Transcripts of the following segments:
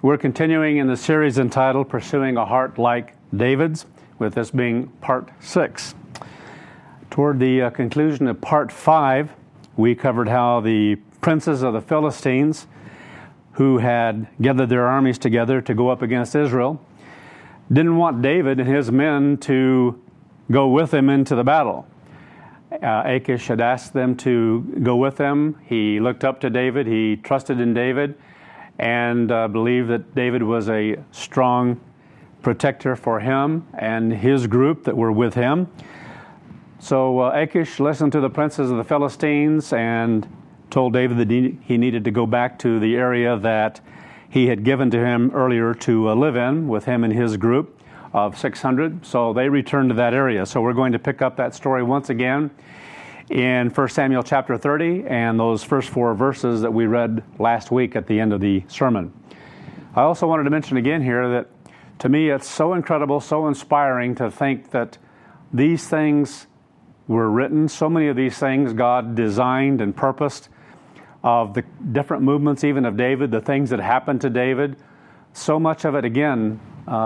We're continuing in the series entitled Pursuing a Heart Like David's, with this being part 6. Toward the conclusion of part 5, we covered how the princes of the Philistines, who had gathered their armies together to go up against Israel, didn't want David and his men to go with them into the battle. Achish had asked them to go with him. He looked up to David. He trusted in David and believed that David was a strong protector for him and his group that were with him. So Achish listened to the princes of the Philistines and told David that he needed to go back to the area that he had given to him earlier to live in with him and his group of 600. So they returned to that area. So we're going to pick up that story once again in 1 Samuel chapter 30 and those first 4 verses that we read last week at the end of the sermon. I also wanted to mention again here that to me it's so incredible, so inspiring to think that these things were written. So many of these things God designed and purposed, of the different movements even of David, the things that happened to David. So much of it, again,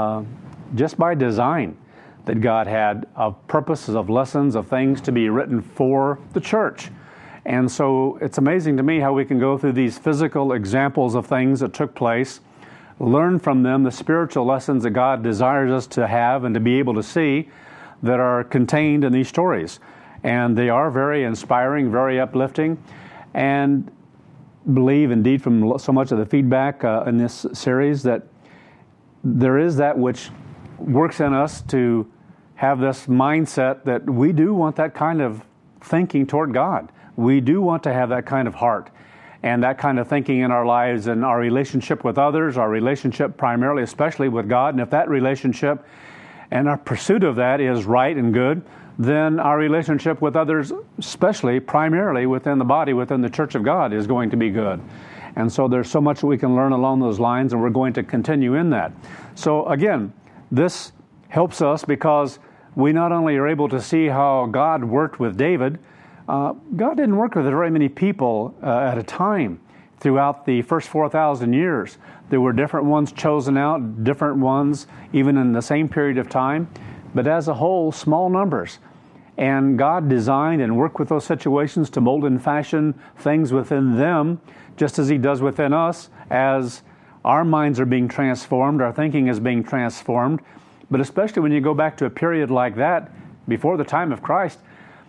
just by design that God had, of purposes, of lessons, of things to be written for the church. And so it's amazing to me how we can go through these physical examples of things that took place, learn from them the spiritual lessons that God desires us to have and to be able to see that are contained in these stories. And they are very inspiring, very uplifting, and believe indeed from so much of the feedback in this series that there is that which works in us to have this mindset that we do want that kind of thinking toward God. We do want to have that kind of heart and that kind of thinking in our lives and our relationship with others, our relationship primarily, especially with God. And if that relationship and our pursuit of that is right and good, then our relationship with others, especially primarily within the body, within the church of God, is going to be good. And so there's so much that we can learn along those lines, and we're going to continue in that. So again, this helps us because we not only are able to see how God worked with David, God didn't work with very many people at a time throughout the first 4,000 years. There were different ones chosen out, different ones even in the same period of time, but as a whole, small numbers. And God designed and worked with those situations to mold and fashion things within them, just as He does within us, as our minds are being transformed, our thinking is being transformed. But especially when you go back to a period like that, before the time of Christ,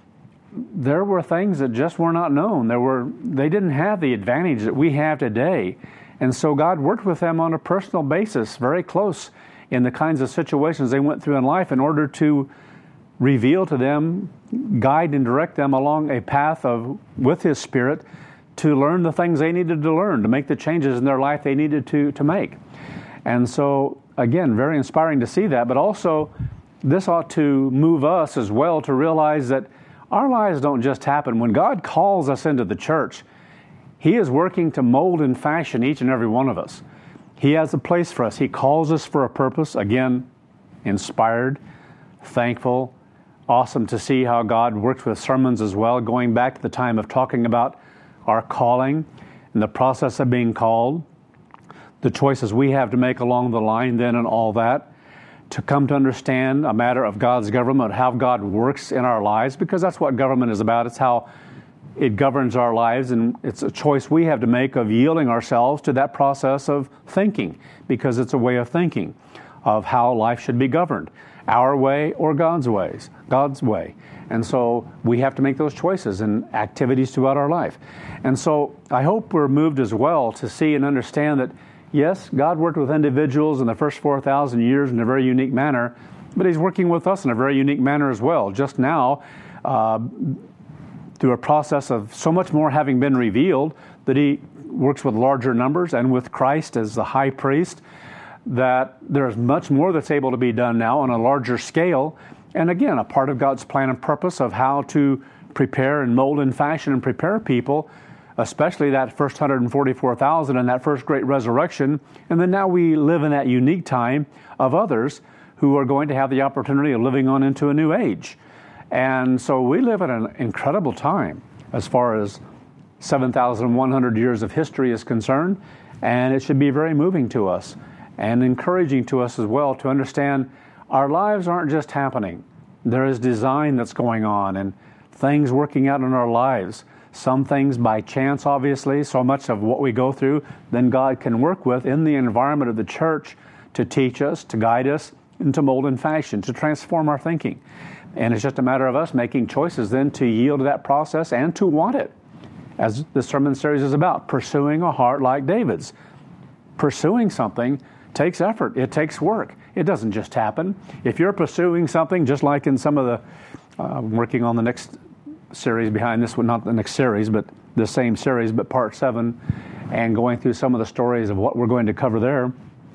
there were things that just were not known. They didn't have the advantage that we have today. And so God worked with them on a personal basis, very close in the kinds of situations they went through in life in order to reveal to them, guide and direct them along a path with His Spirit to learn the things they needed to learn, to make the changes in their life they needed to make. And so, again, very inspiring to see that, but also this ought to move us as well to realize that our lives don't just happen. When God calls us into the church, He is working to mold and fashion each and every one of us. He has a place for us. He calls us for a purpose. Again, inspired, thankful, awesome to see how God works with sermons as well, going back to the time of talking about our calling and the process of being called, the choices we have to make along the line then and all that, to come to understand a matter of God's government, how God works in our lives, because that's what government is about. It's how it governs our lives, and it's a choice we have to make of yielding ourselves to that process of thinking, because it's a way of thinking of how life should be governed, our way or God's way. And so we have to make those choices and activities throughout our life. And so I hope we're moved as well to see and understand that, yes, God worked with individuals in the first 4,000 years in a very unique manner, but He's working with us in a very unique manner as well. Just now, through a process of so much more having been revealed, that He works with larger numbers, and with Christ as the high priest, that there's much more that's able to be done now on a larger scale. And again, a part of God's plan and purpose of how to prepare and mold and fashion and prepare people, especially that first 144,000 and that first great resurrection. And then now we live in that unique time of others who are going to have the opportunity of living on into a new age. And so we live in an incredible time as far as 7,100 years of history is concerned, and it should be very moving to us and encouraging to us as well to understand our lives aren't just happening. There is design that's going on and things working out in our lives. Some things by chance, obviously, so much of what we go through, then God can work with in the environment of the church to teach us, to guide us, and to mold and fashion, to transform our thinking. And it's just a matter of us making choices then to yield to that process and to want it. As the sermon series is about, pursuing a heart like David's. Pursuing something takes effort. It takes work. It doesn't just happen. If you're pursuing something, just like in some of the, working on the next series behind this one, not the next series, but the same series, but part 7, and going through some of the stories of what we're going to cover there.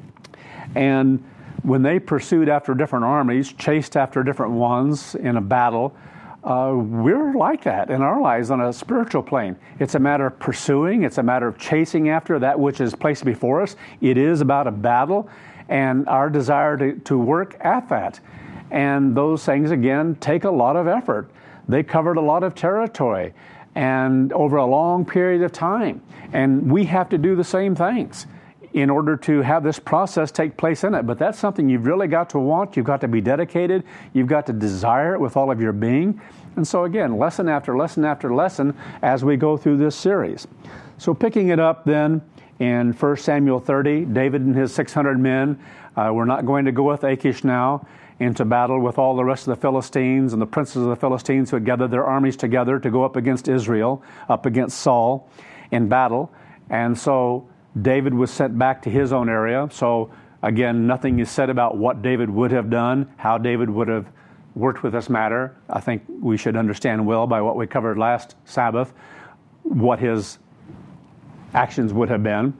And when they pursued after different armies, chased after different ones in a battle, we're like that in our lives on a spiritual plane. It's a matter of pursuing. It's a matter of chasing after that which is placed before us. It is about a battle and our desire to work at that. And those things, again, take a lot of effort. They covered a lot of territory and over a long period of time. And we have to do the same things in order to have this process take place in it. But that's something you've really got to want. You've got to be dedicated. You've got to desire it with all of your being. And so again, lesson after lesson after lesson as we go through this series. So picking it up then in 1 Samuel 30, David and his 600 men, we're not going to go with Achish now into battle with all the rest of the Philistines and the princes of the Philistines who had gathered their armies together to go up against Israel, up against Saul in battle. And so David was sent back to his own area. So again, nothing is said about what David would have done, how David would have worked with this matter. I think we should understand well by what we covered last Sabbath, what his actions would have been.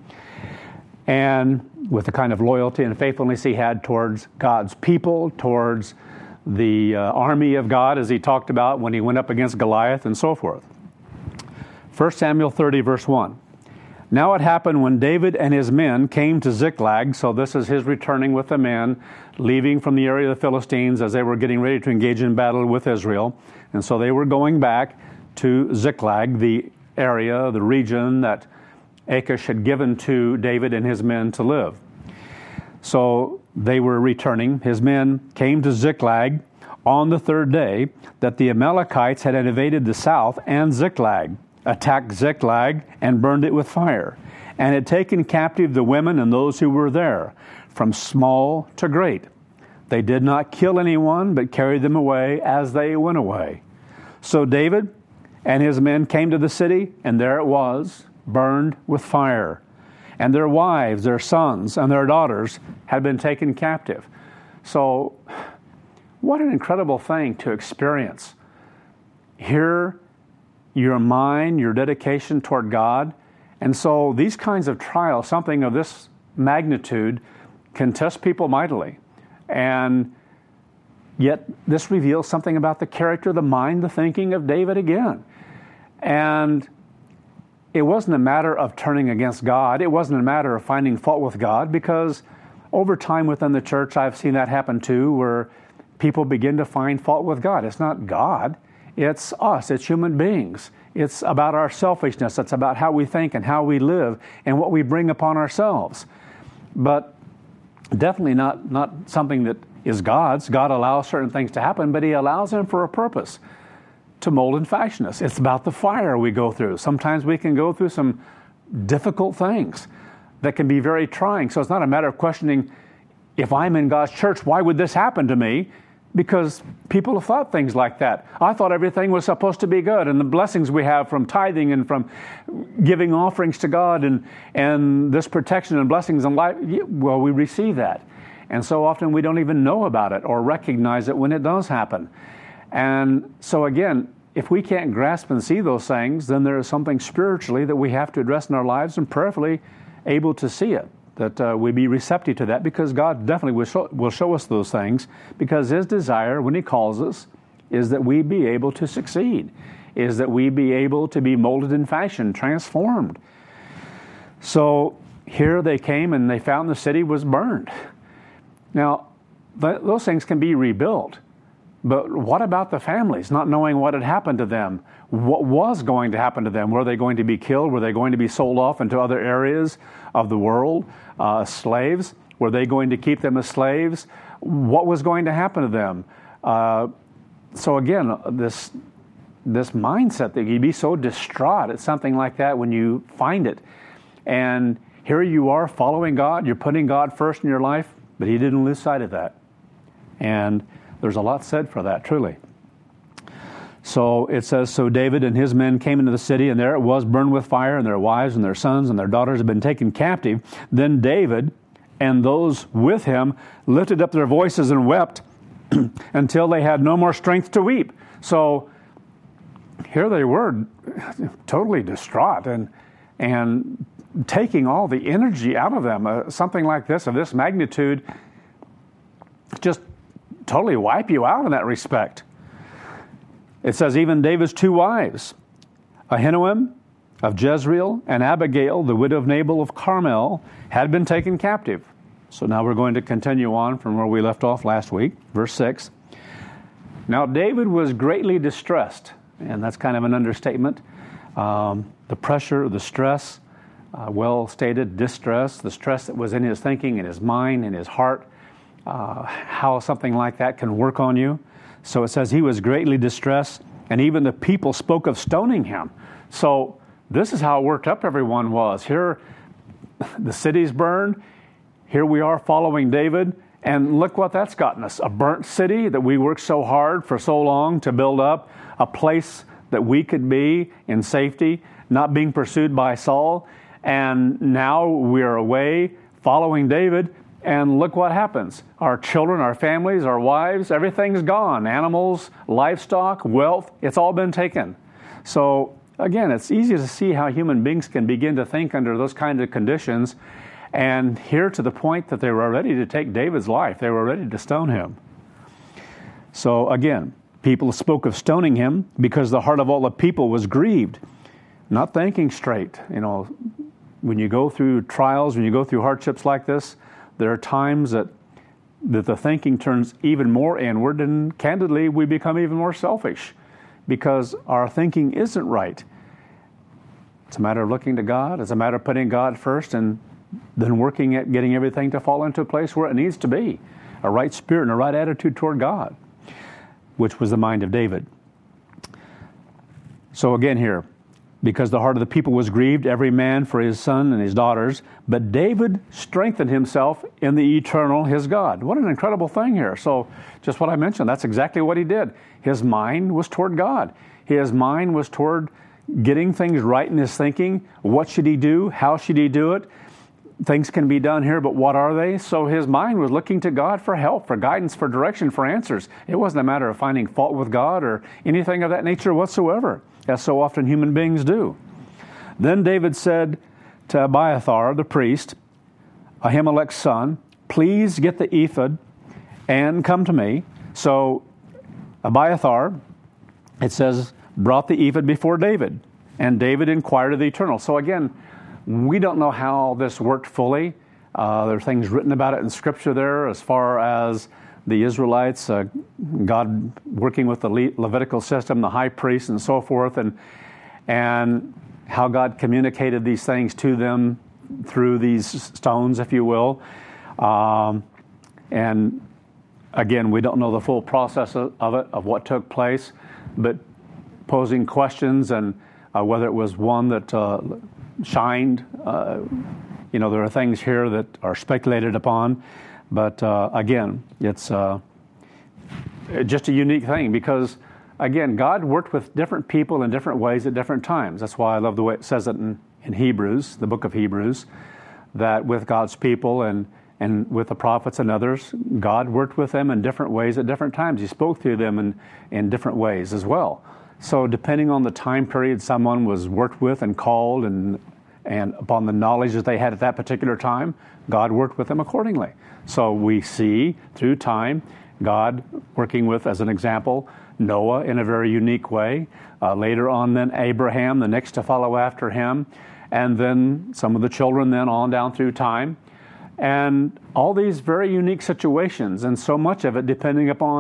And with the kind of loyalty and faithfulness he had towards God's people, towards the army of God, as he talked about when he went up against Goliath and so forth. 1 Samuel 30, verse 1. Now it happened when David and his men came to Ziklag, so this is his returning with the men, leaving from the area of the Philistines as they were getting ready to engage in battle with Israel. And so they were going back to Ziklag, the area, the region that Achish had given to David and his men to live. So they were returning. His men came to Ziklag on the third day that the Amalekites had invaded the south and Ziklag, attacked Ziklag and burned it with fire, and had taken captive the women and those who were there, from small to great. They did not kill anyone, but carried them away as they went away. So David and his men came to the city, and there it was, burned with fire. And their wives, their sons, and their daughters had been taken captive. So what an incredible thing to experience. Here, your mind, your dedication toward God. And so these kinds of trials, something of this magnitude, can test people mightily. And yet this reveals something about the character, the mind, the thinking of David again. And it wasn't a matter of turning against God. It wasn't a matter of finding fault with God, because over time within the church, I've seen that happen too, where people begin to find fault with God. It's not God. It's us. It's human beings. It's about our selfishness. It's about how we think and how we live and what we bring upon ourselves. But definitely not something that is God's. God allows certain things to happen, but He allows them for a purpose, to mold and fashion us. It's about the fire we go through. Sometimes we can go through some difficult things that can be very trying. So it's not a matter of questioning, if I'm in God's church, why would this happen to me? Because people have thought things like that. I thought everything was supposed to be good, and the blessings we have from tithing and from giving offerings to God and this protection and blessings in life, well, we receive that. And so often we don't even know about it or recognize it when it does happen. And so again, if we can't grasp and see those things, then there is something spiritually that we have to address in our lives and prayerfully able to see it, that we be receptive to that, because God definitely will show us those things, because His desire when He calls us is that we be able to succeed, is that we be able to be molded and fashioned, transformed. So here they came and they found the city was burned. Now, those things can be rebuilt. But what about the families, not knowing what had happened to them? What was going to happen to them? Were they going to be killed? Were they going to be sold off into other areas of the world? Slaves? Were they going to keep them as slaves? What was going to happen to them? So again, this mindset that you'd be so distraught at something like that when you find it. And here you are following God, you're putting God first in your life, but he didn't lose sight of that. And there's a lot said for that, truly. So it says, so David and his men came into the city, and there it was burned with fire, and their wives and their sons and their daughters had been taken captive. Then David and those with him lifted up their voices and wept until they had no more strength to weep. So here they were, totally distraught and taking all the energy out of them. Something like this, of this magnitude, just totally wipe you out in that respect. It says, even David's two wives, Ahinoam of Jezreel and Abigail, the widow of Nabal of Carmel, had been taken captive. So now we're going to continue on from where we left off last week, verse 6. Now David was greatly distressed, and that's kind of an understatement. The pressure, the stress, well stated, distress, the stress that was in his thinking, in his mind, in his heart, how something like that can work on you. So it says he was greatly distressed, and even the people spoke of stoning him. So this is how worked up everyone was. Here, the city's burned. Here we are following David, and look what that's gotten us. A burnt city that we worked so hard for so long to build up, a place that we could be in safety, not being pursued by Saul. And now we're away following David, and look what happens. Our children, our families, our wives, everything's gone. Animals, livestock, wealth, it's all been taken. So again, it's easy to see how human beings can begin to think under those kinds of conditions, and here to the point that they were ready to take David's life. They were ready to stone him. So again, people spoke of stoning him because the heart of all the people was grieved, not thinking straight. You know, when you go through trials, when you go through hardships like this, there are times that the thinking turns even more inward, and candidly, we become even more selfish because our thinking isn't right. It's a matter of looking to God. It's a matter of putting God first and then working at getting everything to fall into a place where it needs to be. A right spirit and a right attitude toward God, which was the mind of David. So again here, because the heart of the people was grieved, every man for his son and his daughters, but David strengthened himself in the eternal, his God. What an incredible thing here. So just what I mentioned, that's exactly what he did. His mind was toward God. His mind was toward getting things right in his thinking. What should he do? How should he do it? Things can be done here, but what are they? So his mind was looking to God for help, for guidance, for direction, for answers. It wasn't a matter of finding fault with God or anything of that nature whatsoever, as so often human beings do. Then David said to Abiathar, the priest, Ahimelech's son, please get the ephod and come to me. So Abiathar, it says, brought the ephod before David, and David inquired of the Eternal. So again, we don't know how this worked fully. There are things written about it in Scripture there as far as the Israelites, God working with the Levitical system, the high priest and so forth, and how God communicated these things to them through these stones, if you will. And again, we don't know the full process of it, of what took place, but posing questions and whether it was one that shined. There are things here that are speculated upon, but again, it's just a unique thing because, again, God worked with different people in different ways at different times. That's why I love the way it says it in Hebrews, the book of Hebrews, that with God's people and with the prophets and others, God worked with them in different ways at different times. He spoke to them in different ways as well. So depending on the time period someone was worked with and called and upon the knowledge that they had at that particular time, God worked with them accordingly. So we see through time God working with, as an example, Noah in a very unique way. Later on then Abraham, the next to follow after him, and then some of the children then on down through time. And all these very unique situations, and so much of it depending upon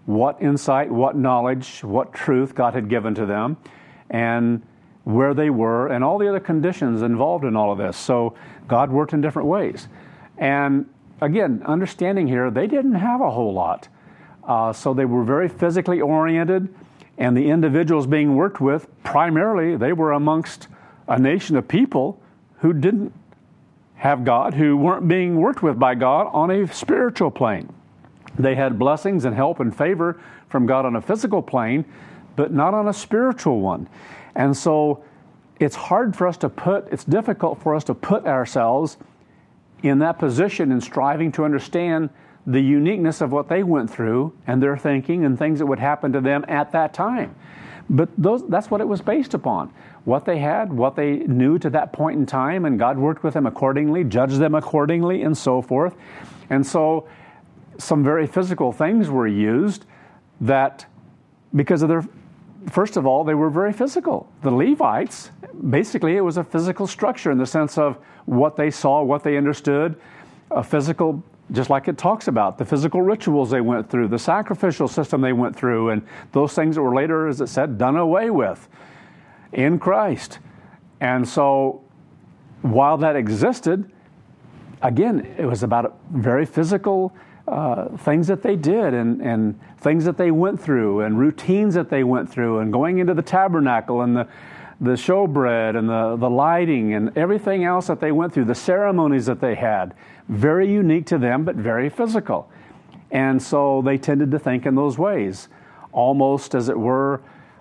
what insight, what knowledge, what truth God had given to them, and where they were, and all the other conditions involved in all of this. So God worked in different ways. And again, understanding here, they didn't have a whole lot. So they were very physically oriented, and the individuals being worked with, primarily, they were amongst a nation of people who didn't have God, who weren't being worked with by God on a spiritual plane. They had blessings and help and favor from God on a physical plane, but not on a spiritual one. And so it's difficult for us to put ourselves in that position and striving to understand the uniqueness of what they went through and their thinking and things that would happen to them at that time. But that's what it was based upon. What they had, what they knew to that point in time, and God worked with them accordingly, judged them accordingly, and so forth. And so some very physical things were used that, because of their, first of all, they were very physical. The Levites, basically it was a physical structure in the sense of what they saw, what they understood, a physical, just like it talks about, the physical rituals they went through, the sacrificial system they went through, and those things that were later, as it said, done away with in Christ. And so while that existed, again, it was about very physical things that they did and things that they went through and routines that they went through and going into the tabernacle and the showbread and the lighting and everything else that they went through, the ceremonies that they had, very unique to them but very physical. And so they tended to think in those ways, almost as it were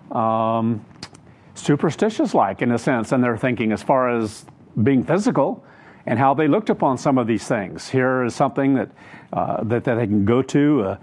superstitious-like in a sense in their thinking as far as being physical and how they looked upon some of these things. Here is something that they can go to.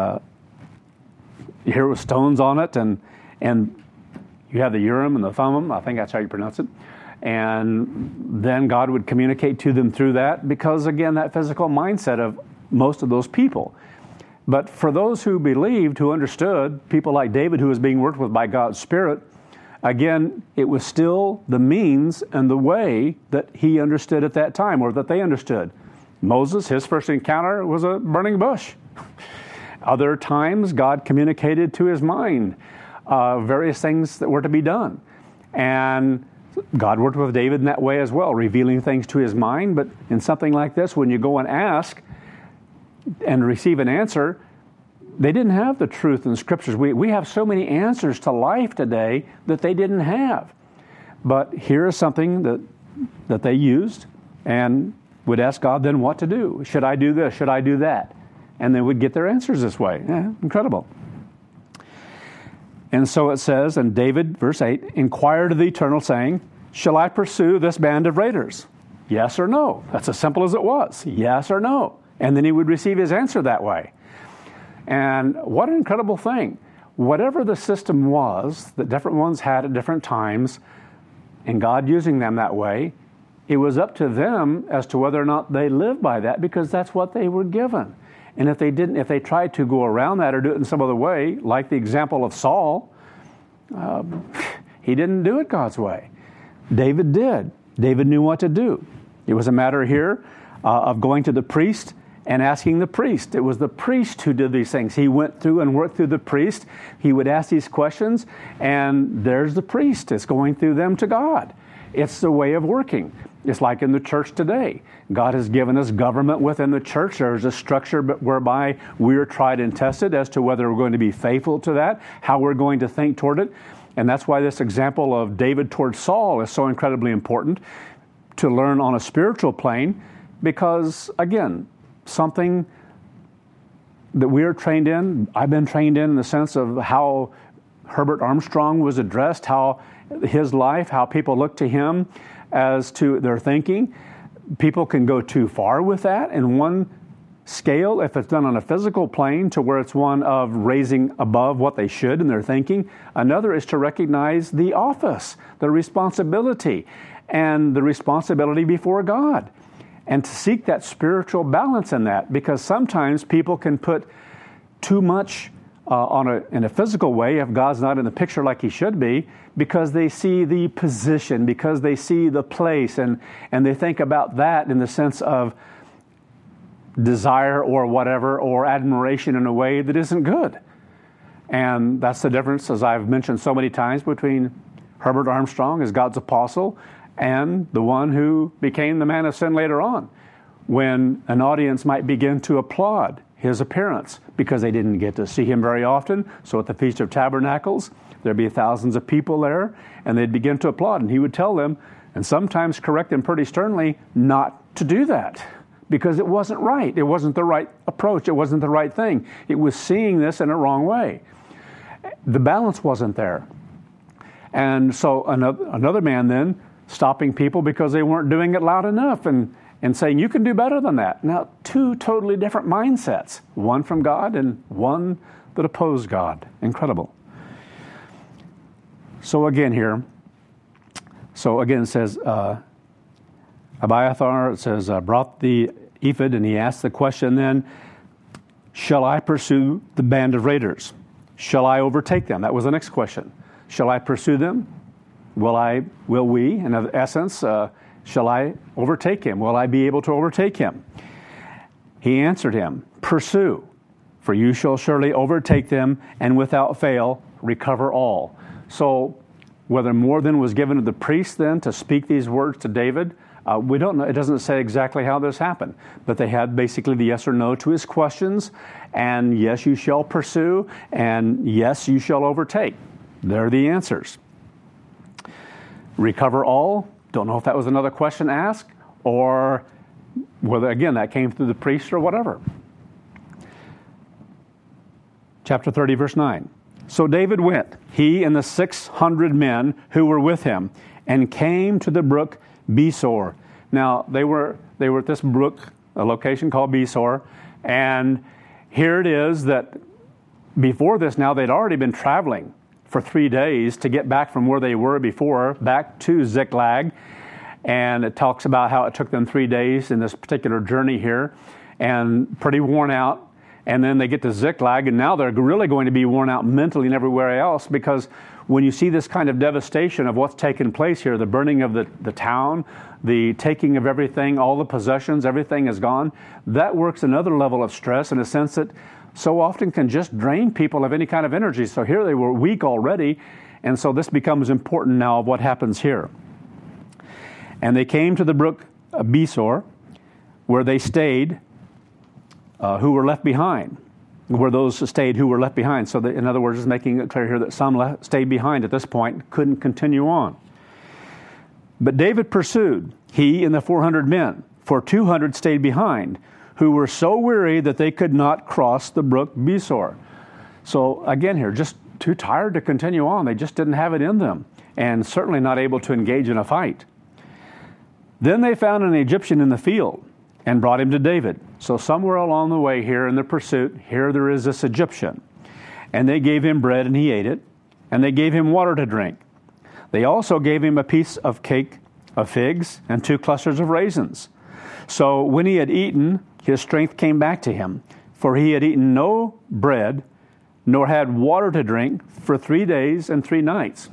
Here with stones on it, and you have the Urim and the Thummim. I think that's how you pronounce it. And then God would communicate to them through that because, again, that physical mindset of most of those people. But for those who believed, who understood, people like David who was being worked with by God's Spirit, again, it was still the means and the way that he understood at that time, or that they understood. Moses, his first encounter was a burning bush. Other times, God communicated to his mind various things that were to be done. And God worked with David in that way as well, revealing things to his mind. But in something like this, when you go and ask and receive an answer, they didn't have the truth in the Scriptures. We have so many answers to life today that they didn't have. But here is something that they used and would ask God then what to do. Should I do this? Should I do that? And they would get their answers this way. Yeah, incredible. And so it says, and David, verse 8, inquired of the Eternal, saying, shall I pursue this band of raiders? Yes or no? That's as simple as it was. Yes or no? And then he would receive his answer that way. And what an incredible thing. Whatever the system was that different ones had at different times, and God using them that way, it was up to them as to whether or not they lived by that, because that's what they were given. And if they tried to go around that or do it in some other way, like the example of Saul, he didn't do it God's way. David did. David knew what to do. It was a matter here of going to the priest and asking the priest. It was the priest who did these things. He went through and worked through the priest. He would ask these questions, and there's the priest. It's going through them to God. It's the way of working. It's like in the church today. God has given us government within the church. There's a structure whereby we're tried and tested as to whether we're going to be faithful to that, how we're going to think toward it. And that's why this example of David towards Saul is so incredibly important to learn on a spiritual plane, because, again, something that we are trained in, I've been trained in the sense of how Herbert Armstrong was addressed, how his life, how people look to him as to their thinking. People can go too far with that in one scale if it's done on a physical plane to where it's one of raising above what they should in their thinking. Another is to recognize the office, the responsibility, and the responsibility before God, and to seek that spiritual balance in that, because sometimes people can put too much in a physical way if God's not in the picture like he should be, because they see the position, because they see the place, and they think about that in the sense of desire or whatever, or admiration in a way that isn't good. And that's the difference, as I've mentioned so many times, between Herbert Armstrong as God's apostle and the one who became the man of sin later on, when an audience might begin to applaud his appearance because they didn't get to see him very often. So at the Feast of Tabernacles, there'd be thousands of people there, and they'd begin to applaud. And he would tell them, and sometimes correct them pretty sternly, not to do that, because it wasn't right. It wasn't the right approach. It wasn't the right thing. It was seeing this in a wrong way. The balance wasn't there. And so another man then stopping people because they weren't doing it loud enough and saying, you can do better than that. Now, two totally different mindsets, one from God and one that opposed God. Incredible. So again here, it says, Abiathar, it says, brought the ephod, and he asked the question then, shall I pursue the band of raiders? Shall I overtake them? That was the next question. Shall I pursue them? Will we, in essence, shall I overtake him? Will I be able to overtake him? He answered him, pursue, for you shall surely overtake them, and without fail recover all. So whether more than was given to the priest then to speak these words to David, we don't know. It doesn't say exactly how this happened, but they had basically the yes or no to his questions, and yes, you shall pursue, and yes, you shall overtake. They're the answers. Recover all. Don't know if that was another question asked, or whether, again, that came through the priest or whatever. Chapter 30, verse 9. So David went, he and the 600 men who were with him, and came to the brook Besor. Now, they were at this brook, a location called Besor, and here it is that before this, now they'd already been traveling for 3 days to get back from where they were before, back to Ziklag, and it talks about how it took them 3 days in this particular journey here, and pretty worn out. And then they get to Ziklag, and now they're really going to be worn out mentally and everywhere else, because when you see this kind of devastation of what's taken place here, the burning of the town, the taking of everything, all the possessions, everything is gone, that works another level of stress in a sense that so often can just drain people of any kind of energy. So here they were weak already, and so this becomes important now of what happens here. And they came to the brook Besor, where they stayed, who were left behind, where those stayed who were left behind. So in other words, it's making it clear here that some stayed behind at this point, couldn't continue on. But David pursued, he and the 400 men, for 200 stayed behind, who were so weary that they could not cross the brook Besor. So again here, just too tired to continue on. They just didn't have it in them, and certainly not able to engage in a fight. Then they found an Egyptian in the field and brought him to David. So somewhere along the way here in the pursuit, here there is this Egyptian. And they gave him bread and he ate it, and they gave him water to drink. They also gave him a piece of cake of figs and 2 clusters of raisins. So when he had eaten, his strength came back to him, for he had eaten no bread, nor had water to drink for 3 days and 3 nights.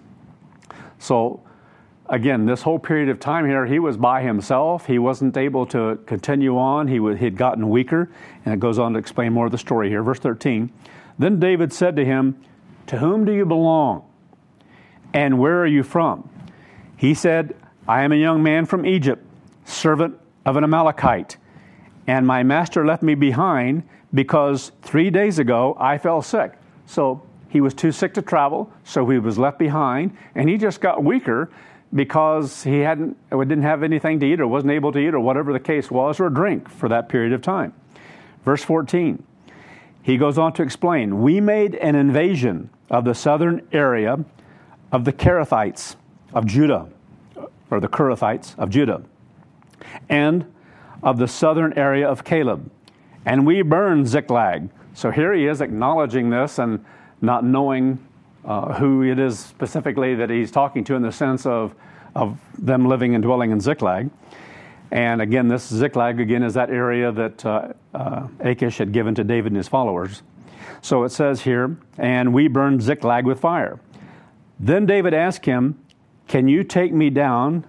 So again, this whole period of time here, he was by himself. He wasn't able to continue on. He'd gotten weaker, and it goes on to explain more of the story here. Verse 13, then David said to him, to whom do you belong, and where are you from? He said, I am a young man from Egypt, servant of an Amalekite, and my master left me behind because 3 days ago I fell sick. So he was too sick to travel, so he was left behind, and he just got weaker because he didn't have anything to eat or wasn't able to eat or whatever the case was, or drink for that period of time. Verse 14, he goes on to explain, we made an invasion of the southern area of the Kerethites of Judah, or the Kerethites of Judah, and of the southern area of Caleb, and we burned Ziklag. So here he is acknowledging this and not knowing who it is specifically that he's talking to in the sense of them living and dwelling in Ziklag. And again, this Ziklag, again, is that area that Achish had given to David and his followers. So it says here, and we burned Ziklag with fire. Then David asked him, can you take me down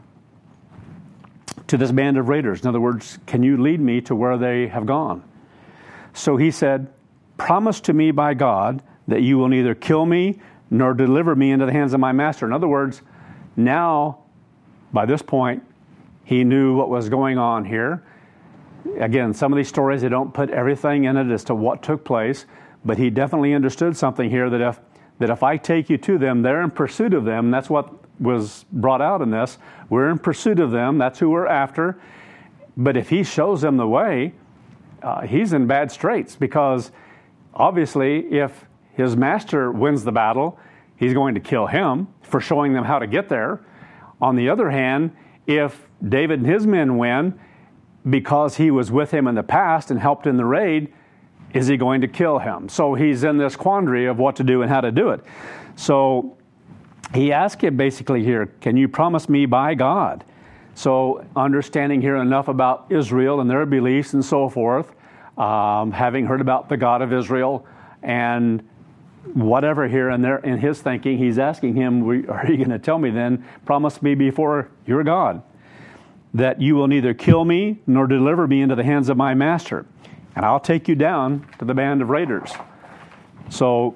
to this band of raiders? In other words, can you lead me to where they have gone? So he said, promise to me by God that you will neither kill me nor deliver me into the hands of my master. In other words, now, by this point, he knew what was going on here. Again, some of these stories, they don't put everything in it as to what took place, but he definitely understood something here, that if I take you to them, they're in pursuit of them. That's what was brought out in this. We're in pursuit of them. That's who we're after. But if he shows them the way, he's in bad straits, because obviously if his master wins the battle, he's going to kill him for showing them how to get there. On the other hand, if David and his men win because he was with him in the past and helped in the raid, is he going to kill him? So he's in this quandary of what to do and how to do it. So he asked him basically here, can you promise me by God? So understanding here enough about Israel and their beliefs and so forth, having heard about the God of Israel and whatever here and there in his thinking, he's asking him, are you going to tell me then, promise me before your God, that you will neither kill me nor deliver me into the hands of my master, and I'll take you down to the band of raiders. So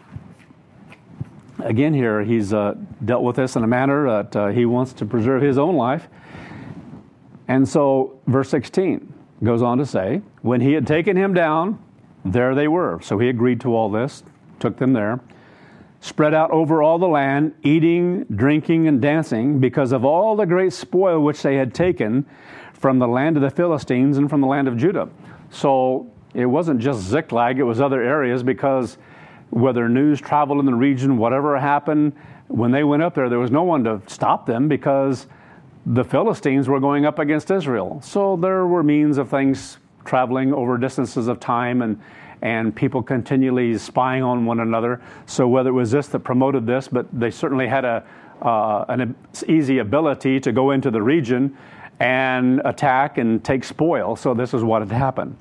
again here, he's dealt with this in a manner that he wants to preserve his own life. And so verse 16 goes on to say, when he had taken him down, there they were. So he agreed to all this, took them there, spread out over all the land, eating, drinking, and dancing, because of all the great spoil which they had taken from the land of the Philistines and from the land of Judah. So it wasn't just Ziklag, it was other areas, because whether news traveled in the region, whatever happened, when they went up there, there was no one to stop them, because the Philistines were going up against Israel. So there were means of things traveling over distances of time, and people continually spying on one another. So whether it was this that promoted this, but they certainly had an easy ability to go into the region and attack and take spoil. So this is what had happened.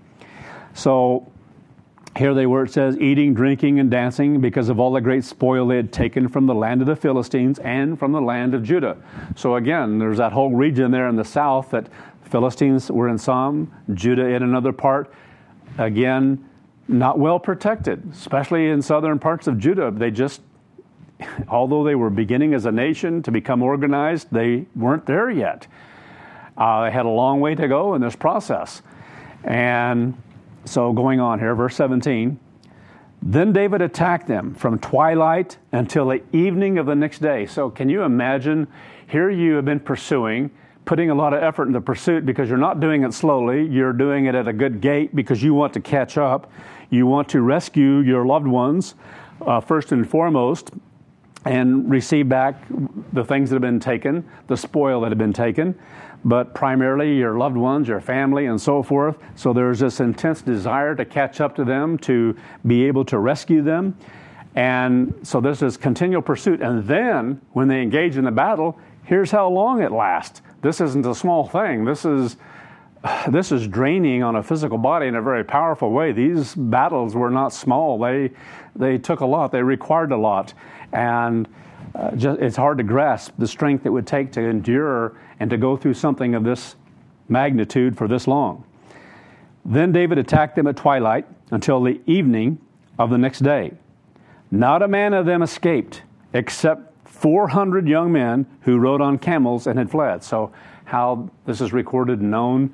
So here they were, it says, eating, drinking, and dancing, because of all the great spoil they had taken from the land of the Philistines and from the land of Judah. So again, there's that whole region there in the south that Philistines were in some, Judah in another part. Again, not well protected, especially in southern parts of Judah. They just, although they were beginning as a nation to become organized, they weren't there yet. They had a long way to go in this process. And so going on here, verse 17, then David attacked them from twilight until the evening of the next day. So can you imagine, here you have been pursuing, putting a lot of effort in the pursuit, because you're not doing it slowly, you're doing it at a good gait because you want to catch up. You want to rescue your loved ones, first and foremost, and receive back the things that have been taken, the spoil that have been taken, but primarily your loved ones, your family, and so forth. So there's this intense desire to catch up to them, to be able to rescue them. And so this is continual pursuit. And then when they engage in the battle, here's how long it lasts. This isn't a small thing. This is draining on a physical body in a very powerful way. These battles were not small. They took a lot. They required a lot. And it's hard to grasp the strength it would take to endure and to go through something of this magnitude for this long. Then David attacked them at twilight until the evening of the next day. Not a man of them escaped, except 400 young men who rode on camels and had fled. So how this is recorded and known,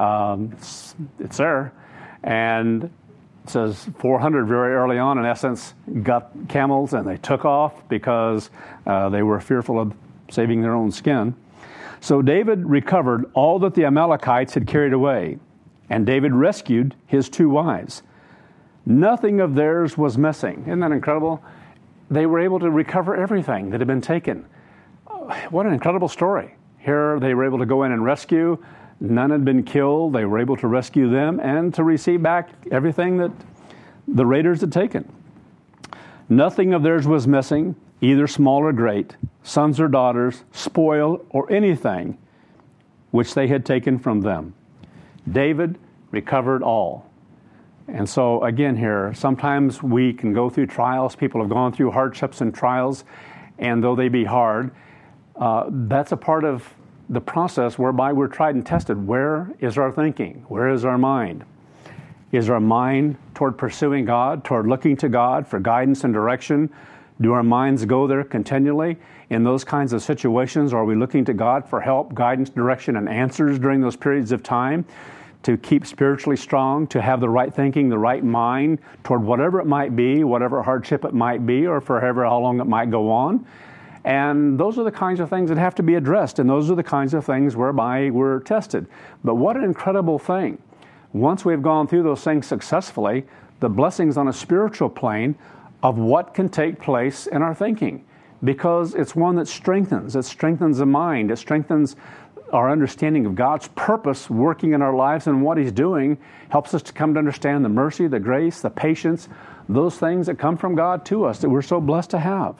it's there. And it says 400 very early on, in essence, got camels and they took off because they were fearful of saving their own skin. So David recovered all that the Amalekites had carried away, and David rescued his 2 wives. Nothing of theirs was missing. Isn't that incredible? They were able to recover everything that had been taken. What an incredible story. Here they were able to go in and rescue. None had been killed. They were able to rescue them and to receive back everything that the raiders had taken. Nothing of theirs was missing, either small or great, sons or daughters, spoil, or anything which they had taken from them. David recovered all. And so again here, sometimes we can go through trials. People have gone through hardships and trials, and though they be hard, that's a part of the process whereby we're tried and tested. Where is our thinking? Where is our mind? Is our mind toward pursuing God, toward looking to God for guidance and direction? Do our minds go there continually in those kinds of situations? Are we looking to God for help, guidance, direction, and answers during those periods of time to keep spiritually strong, to have the right thinking, the right mind toward whatever it might be, whatever hardship it might be, or for however how long it might go on? And those are the kinds of things that have to be addressed, and those are the kinds of things whereby we're tested. But what an incredible thing. Once we've gone through those things successfully, the blessings on a spiritual plane of what can take place in our thinking, because it's one that strengthens. It strengthens the mind. It strengthens our understanding of God's purpose working in our lives and what He's doing, helps us to come to understand the mercy, the grace, the patience, those things that come from God to us that we're so blessed to have.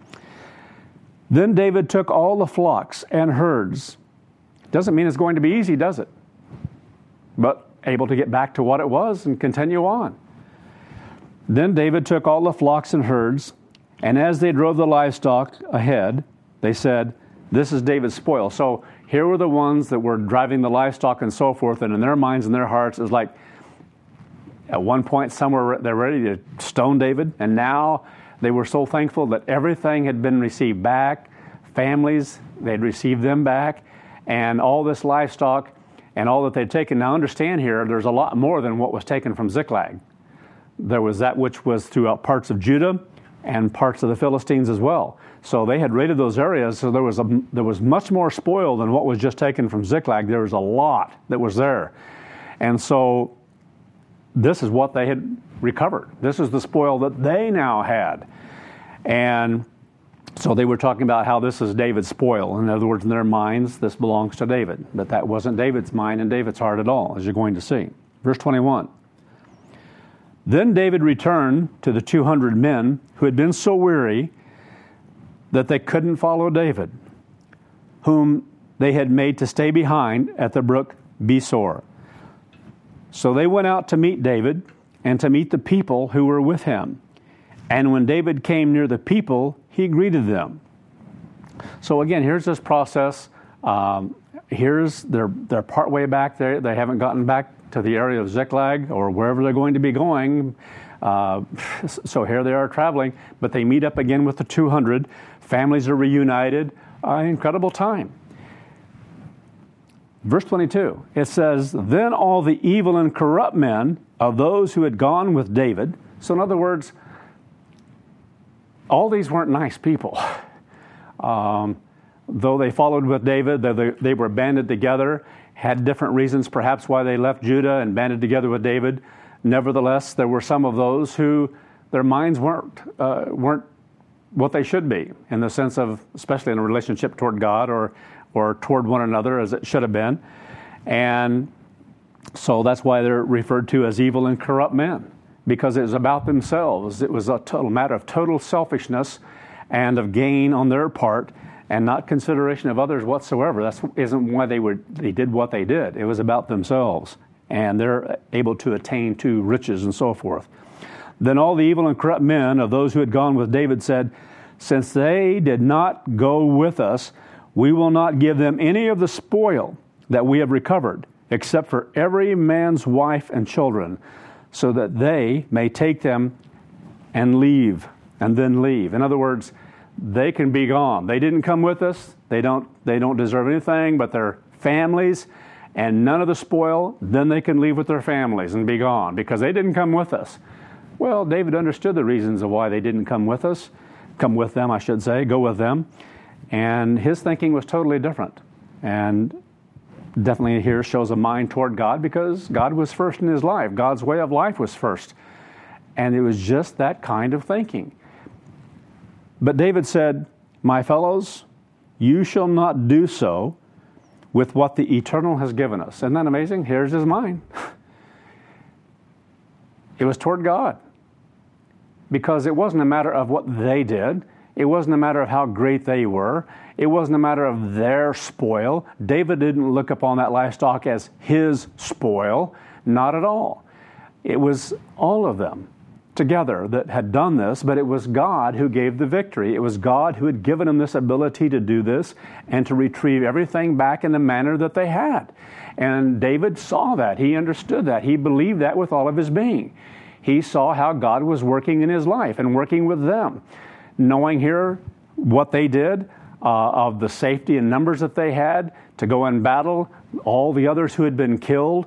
Then David took all the flocks and herds. Doesn't mean it's going to be easy, does it? But able to get back to what it was and continue on. Then David took all the flocks and herds, and as they drove the livestock ahead, they said, "This is David's spoil." So here were the ones that were driving the livestock and so forth, and in their minds and their hearts, it was like, at one point, they're ready to stone David, and now they were so thankful that everything had been received back. Families, they'd received them back, and all this livestock and all that they'd taken. Now understand here, there's a lot more than what was taken from Ziklag. There was that which was throughout parts of Judah and parts of the Philistines as well. So they had raided those areas, so there was much more spoil than what was just taken from Ziklag. There was a lot that was there. And so this is what they had recovered. This is the spoil that they now had. And so they were talking about how this is David's spoil. In other words, in their minds, this belongs to David. But that wasn't David's mind and David's heart at all, as you're going to see. Verse 21. Then David returned to the 200 men who had been so weary that they couldn't follow David, whom they had made to stay behind at the brook Besor. So they went out to meet David and to meet the people who were with him. And when David came near the people, he greeted them. So again, here's this process. They're part way back there. They haven't gotten back to the area of Ziklag or wherever they're going to be going. So here they are traveling, but they meet up again with the 200. Families are reunited. Incredible time. Verse 22, it says, "Then all the evil and corrupt men of those who had gone with David." So in other words, all these weren't nice people. Though they followed with David, they were banded together, had different reasons perhaps why they left Judah and banded together with David. Nevertheless, there were some of those who their minds weren't what they should be, in the sense of, especially in a relationship toward God or toward one another as it should have been. And so that's why they're referred to as evil and corrupt men, because it was about themselves. It was a total matter of total selfishness and of gain on their part and not consideration of others whatsoever. That isn't why they did what they did. It was about themselves, and they're able to attain to riches and so forth. Then all the evil and corrupt men of those who had gone with David said, "Since they did not go with us, we will not give them any of the spoil that we have recovered, except for every man's wife and children, so that they may take them and leave, and then leave." In other words, they can be gone. They didn't come with us. They don't deserve anything but their families and none of the spoil. Then they can leave with their families and be gone because they didn't come with us. Well, David understood the reasons of why they didn't come with us. Come with them, I should say. Go with them. And his thinking was totally different. And definitely here shows a mind toward God, because God was first in his life. God's way of life was first. And it was just that kind of thinking. But David said, "My fellows, you shall not do so with what the Eternal has given us." Isn't that amazing? Here's his mind. It was toward God. Because it wasn't a matter of what they did. It wasn't a matter of how great they were. It wasn't a matter of their spoil. David didn't look upon that livestock as his spoil. Not at all. It was all of them together that had done this, but it was God who gave the victory. It was God who had given them this ability to do this and to retrieve everything back in the manner that they had. And David saw that. He understood that. He believed that with all of his being. He saw how God was working in his life and working with them. Knowing here what they did, of the safety and numbers that they had to go in battle, all the others who had been killed,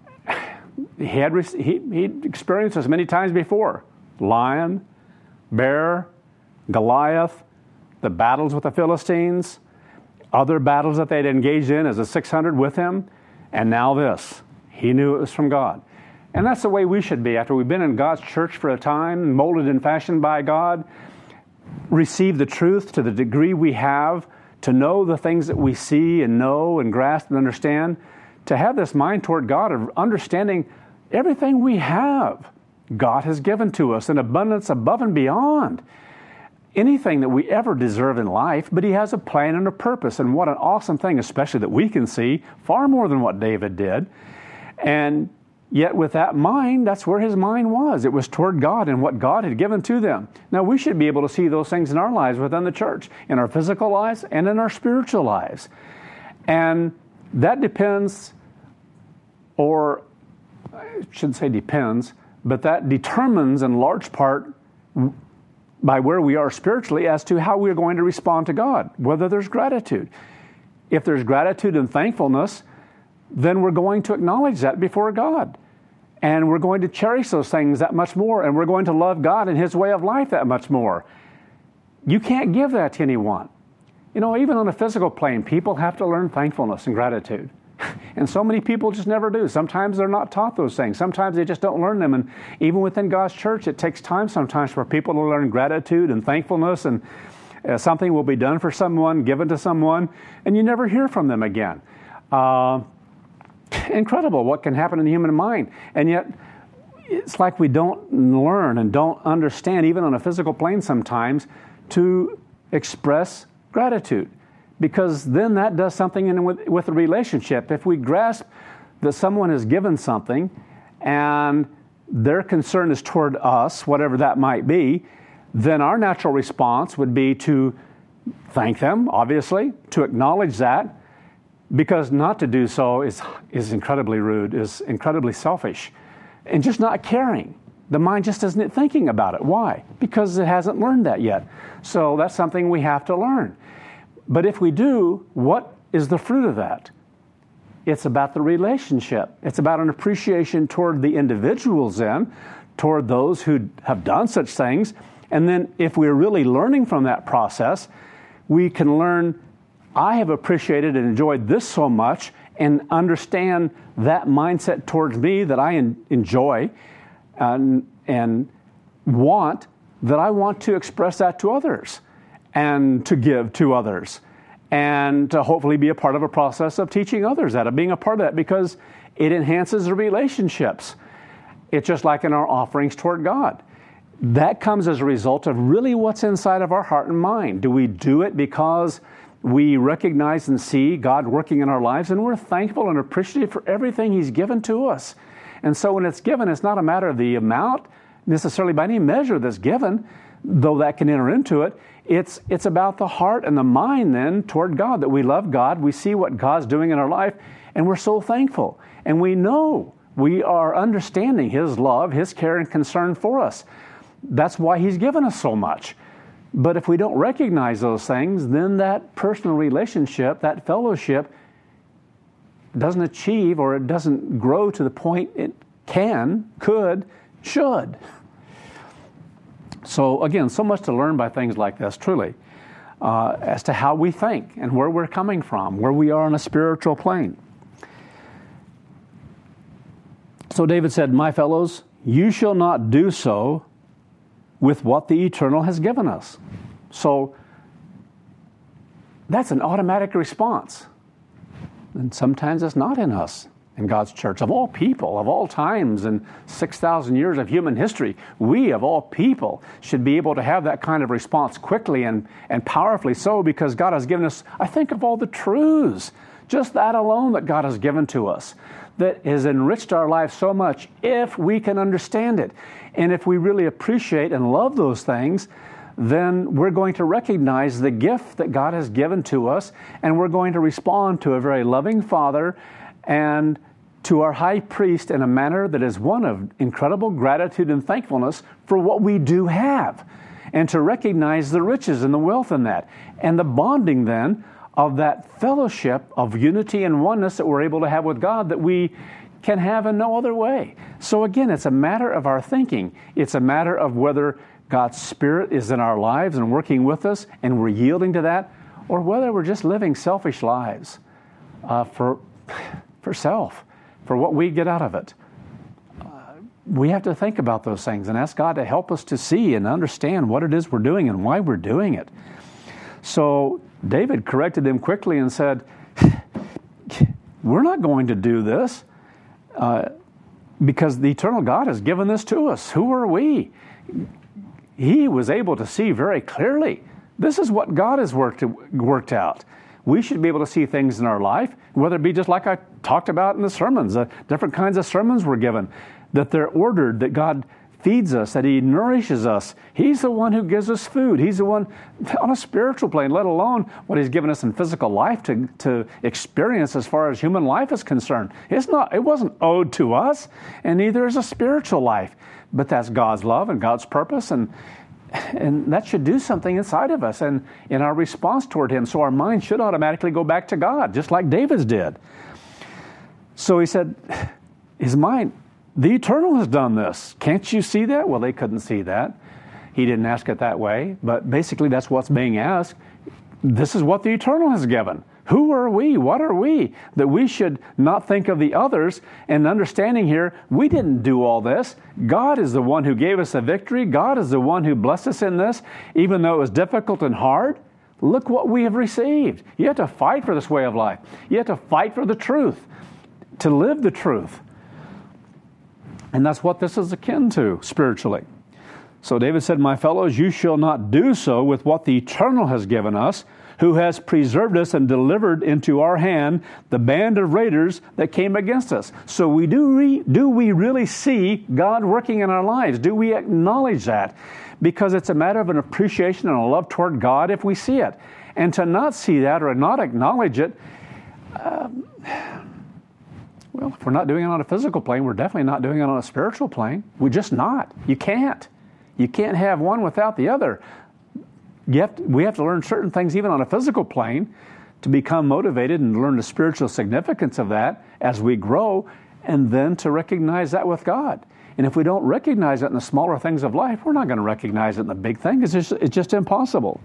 he'd experienced this many times before. Lion, bear, Goliath, the battles with the Philistines, other battles that they'd engaged in as a 600 with him, and now this. He knew it was from God. And that's the way we should be after we've been in God's church for a time, molded and fashioned by God, receive the truth to the degree we have, to know the things that we see and know and grasp and understand, to have this mind toward God of understanding everything we have, God has given to us in abundance above and beyond anything that we ever deserve in life, but He has a plan and a purpose. And what an awesome thing, especially that we can see far more than what David did. And yet with that mind, that's where his mind was. It was toward God and what God had given to them. Now we should be able to see those things in our lives within the church, in our physical lives and in our spiritual lives. And that depends, or I shouldn't say depends, but that determines in large part by where we are spiritually as to how we're going to respond to God, whether there's gratitude. If there's gratitude and thankfulness, then we're going to acknowledge that before God. And we're going to cherish those things that much more, and we're going to love God and His way of life that much more. You can't give that to anyone. You know, even on a physical plane, people have to learn thankfulness and gratitude. And so many people just never do. Sometimes they're not taught those things. Sometimes they just don't learn them. And even within God's church, it takes time sometimes for people to learn gratitude and thankfulness, and something will be done for someone, given to someone, and you never hear from them again. Incredible what can happen in the human mind. And yet, it's like we don't learn and don't understand, even on a physical plane sometimes, to express gratitude. Because then that does something with the relationship. If we grasp that someone has given something and their concern is toward us, whatever that might be, then our natural response would be to thank them, obviously, to acknowledge that, because not to do so is incredibly rude, is incredibly selfish, and just not caring. The mind just isn't thinking about it. Why? Because it hasn't learned that yet. So that's something we have to learn. But if we do, what is the fruit of that? It's about the relationship. It's about an appreciation toward the individuals then, toward those who have done such things. And then if we're really learning from that process, we can learn, I have appreciated and enjoyed this so much, and understand that mindset towards me that I enjoy and want, that I want to express that to others and to give to others, and to hopefully be a part of a process of teaching others that, of being a part of that, because it enhances the relationships. It's just like in our offerings toward God. That comes as a result of really what's inside of our heart and mind. Do we do it because we recognize and see God working in our lives, and we're thankful and appreciative for everything He's given to us? And so when it's given, it's not a matter of the amount necessarily by any measure that's given, though that can enter into it. It's about the heart and the mind then toward God, that we love God, we see what God's doing in our life, and we're so thankful. And we know we are understanding His love, His care and concern for us. That's why He's given us so much. But if we don't recognize those things, then that personal relationship, that fellowship, doesn't achieve, or it doesn't grow to the point it can, could, should. So again, so much to learn by things like this, truly, as to how we think and where we're coming from, where we are on a spiritual plane. So David said, "My fellows, you shall not do so with what the Eternal has given us." So that's an automatic response. And sometimes it's not in us, in God's church. Of all people, of all times, and 6,000 years of human history, we, of all people, should be able to have that kind of response quickly and powerfully so, because God has given us, I think, of all the truths, just that alone that God has given to us, that has enriched our life so much, if we can understand it. And if we really appreciate and love those things, then we're going to recognize the gift that God has given to us, and we're going to respond to a very loving Father and to our high priest in a manner that is one of incredible gratitude and thankfulness for what we do have, and to recognize the riches and the wealth in that, and the bonding then of that fellowship of unity and oneness that we're able to have with God that we can have in no other way. So again, it's a matter of our thinking. It's a matter of whether God's Spirit is in our lives and working with us and we're yielding to that, or whether we're just living selfish lives for self, for what we get out of it. We have to think about those things and ask God to help us to see and understand what it is we're doing and why we're doing it. So David corrected them quickly and said, we're not going to do this because the eternal God has given this to us. Who are we? He was able to see very clearly. This is what God has worked out. We should be able to see things in our life, whether it be just like I talked about in the sermons, different kinds of sermons were given, that they're ordered, that God feeds us, that He nourishes us. He's the one who gives us food. He's the one on a spiritual plane, let alone what He's given us in physical life to experience as far as human life is concerned. It wasn't owed to us, and neither is a spiritual life. But that's God's love and God's purpose, and that should do something inside of us and in our response toward Him. So our mind should automatically go back to God, just like David's did. So he said, his mind, the Eternal has done this. Can't you see that? Well, they couldn't see that. He didn't ask it that way, but basically that's what's being asked. This is what the Eternal has given. Who are we? What are we? That we should not think of the others, and understanding here, we didn't do all this. God is the one who gave us the victory. God is the one who blessed us in this, even though it was difficult and hard. Look what we have received. You have to fight for this way of life. You have to fight for the truth, to live the truth. And that's what this is akin to spiritually. So David said, my fellows, you shall not do so with what the Eternal has given us, who has preserved us and delivered into our hand the band of raiders that came against us. So do we really see God working in our lives? Do we acknowledge that? Because it's a matter of an appreciation and a love toward God if we see it. And to not see that or not acknowledge it, well, if we're not doing it on a physical plane, we're definitely not doing it on a spiritual plane. We're just not. You can't. You can't have one without the other. We have to learn certain things even on a physical plane to become motivated and learn the spiritual significance of that as we grow, and then to recognize that with God. And if we don't recognize it in the smaller things of life, we're not going to recognize it in the big thing. It's just impossible.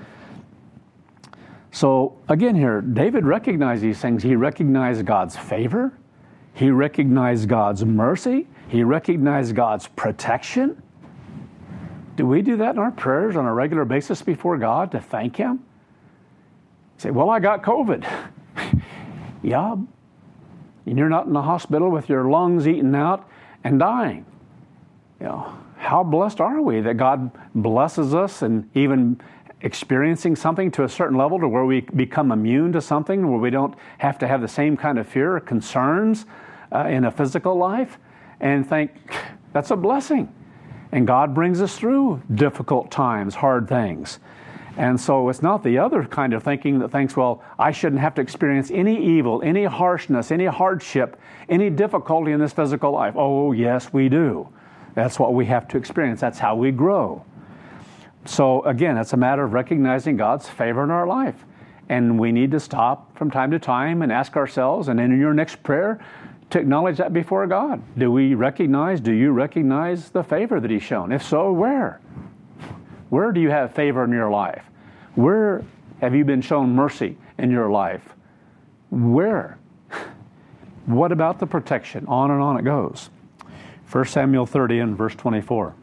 So again here, David recognized these things. He recognized God's favor. He recognized God's mercy. He recognized God's protection. Do we do that in our prayers on a regular basis before God to thank Him? Say, well, I got COVID. Yeah. And you're not in the hospital with your lungs eaten out and dying. You know, how blessed are we that God blesses us and even experiencing something to a certain level to where we become immune to something, where we don't have to have the same kind of fear or concerns in a physical life, and think that's a blessing. And God brings us through difficult times, hard things. And so it's not the other kind of thinking that thinks, well, I shouldn't have to experience any evil, any harshness, any hardship, any difficulty in this physical life. Oh, yes, we do. That's what we have to experience. That's how we grow. So again, it's a matter of recognizing God's favor in our life. And we need to stop from time to time and ask ourselves, and in your next prayer, to acknowledge that before God. Do you recognize the favor that He's shown? If so, where? Where do you have favor in your life? Where have you been shown mercy in your life? Where? What about the protection? On and on it goes. 1 Samuel 30 and verse 24.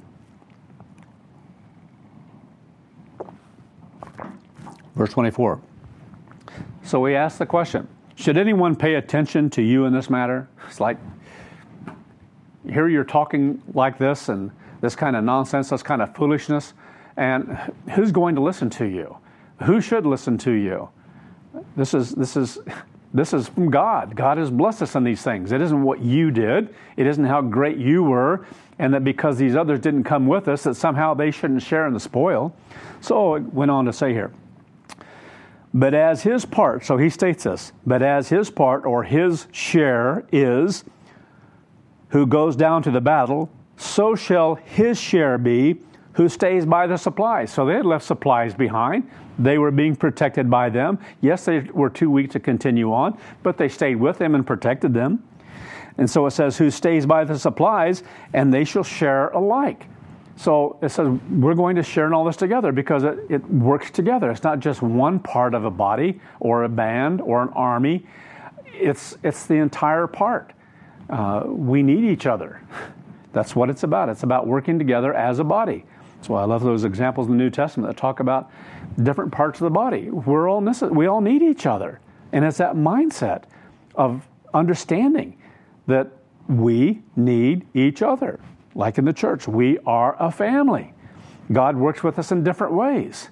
Verse 24. So we ask the question, should anyone pay attention to you in this matter? It's like, here you're talking like this and this kind of nonsense, this kind of foolishness, and who's going to listen to you? Who should listen to you? This is from God. God has blessed us in these things. It isn't what you did. It isn't how great you were, and that because these others didn't come with us, that somehow they shouldn't share in the spoil. So it went on to say here, But as his part, so he states this, but as his part or his share is, who goes down to the battle, so shall his share be, who stays by the supplies. So they had left supplies behind. They were being protected by them. Yes, they were too weak to continue on, but they stayed with them and protected them. And so it says, who stays by the supplies, and they shall share alike. So it says we're going to share in all this together because it works together. It's not just one part of a body or a band or an army. It's the entire part. We need each other. That's what it's about. It's about working together as a body. That's why I love those examples in the New Testament that talk about different parts of the body. We all need each other. And it's that mindset of understanding that we need each other. Like in the church, we are a family. God works with us in different ways.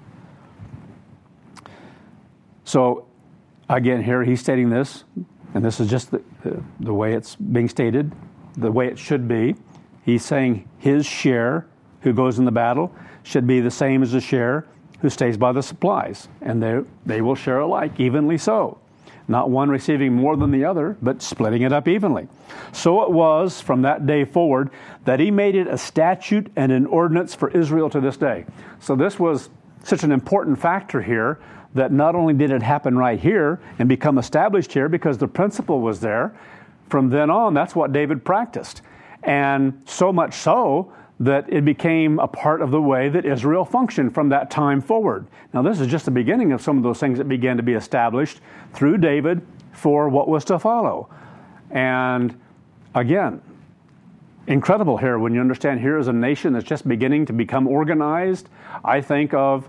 So, again, here he's stating this, and this is just the way it's being stated, the way it should be. He's saying his share, who goes in the battle, should be the same as the share who stays by the supplies, and they will share alike, evenly so. Not one receiving more than the other, but splitting it up evenly. So it was from that day forward that he made it a statute and an ordinance for Israel to this day. So this was such an important factor here that not only did it happen right here and become established here because the principle was there, from then on, that's what David practiced. And so much so that it became a part of the way that Israel functioned from that time forward. Now, this is just the beginning of some of those things that began to be established through David for what was to follow. And again, incredible here when you understand here is a nation that's just beginning to become organized. I think of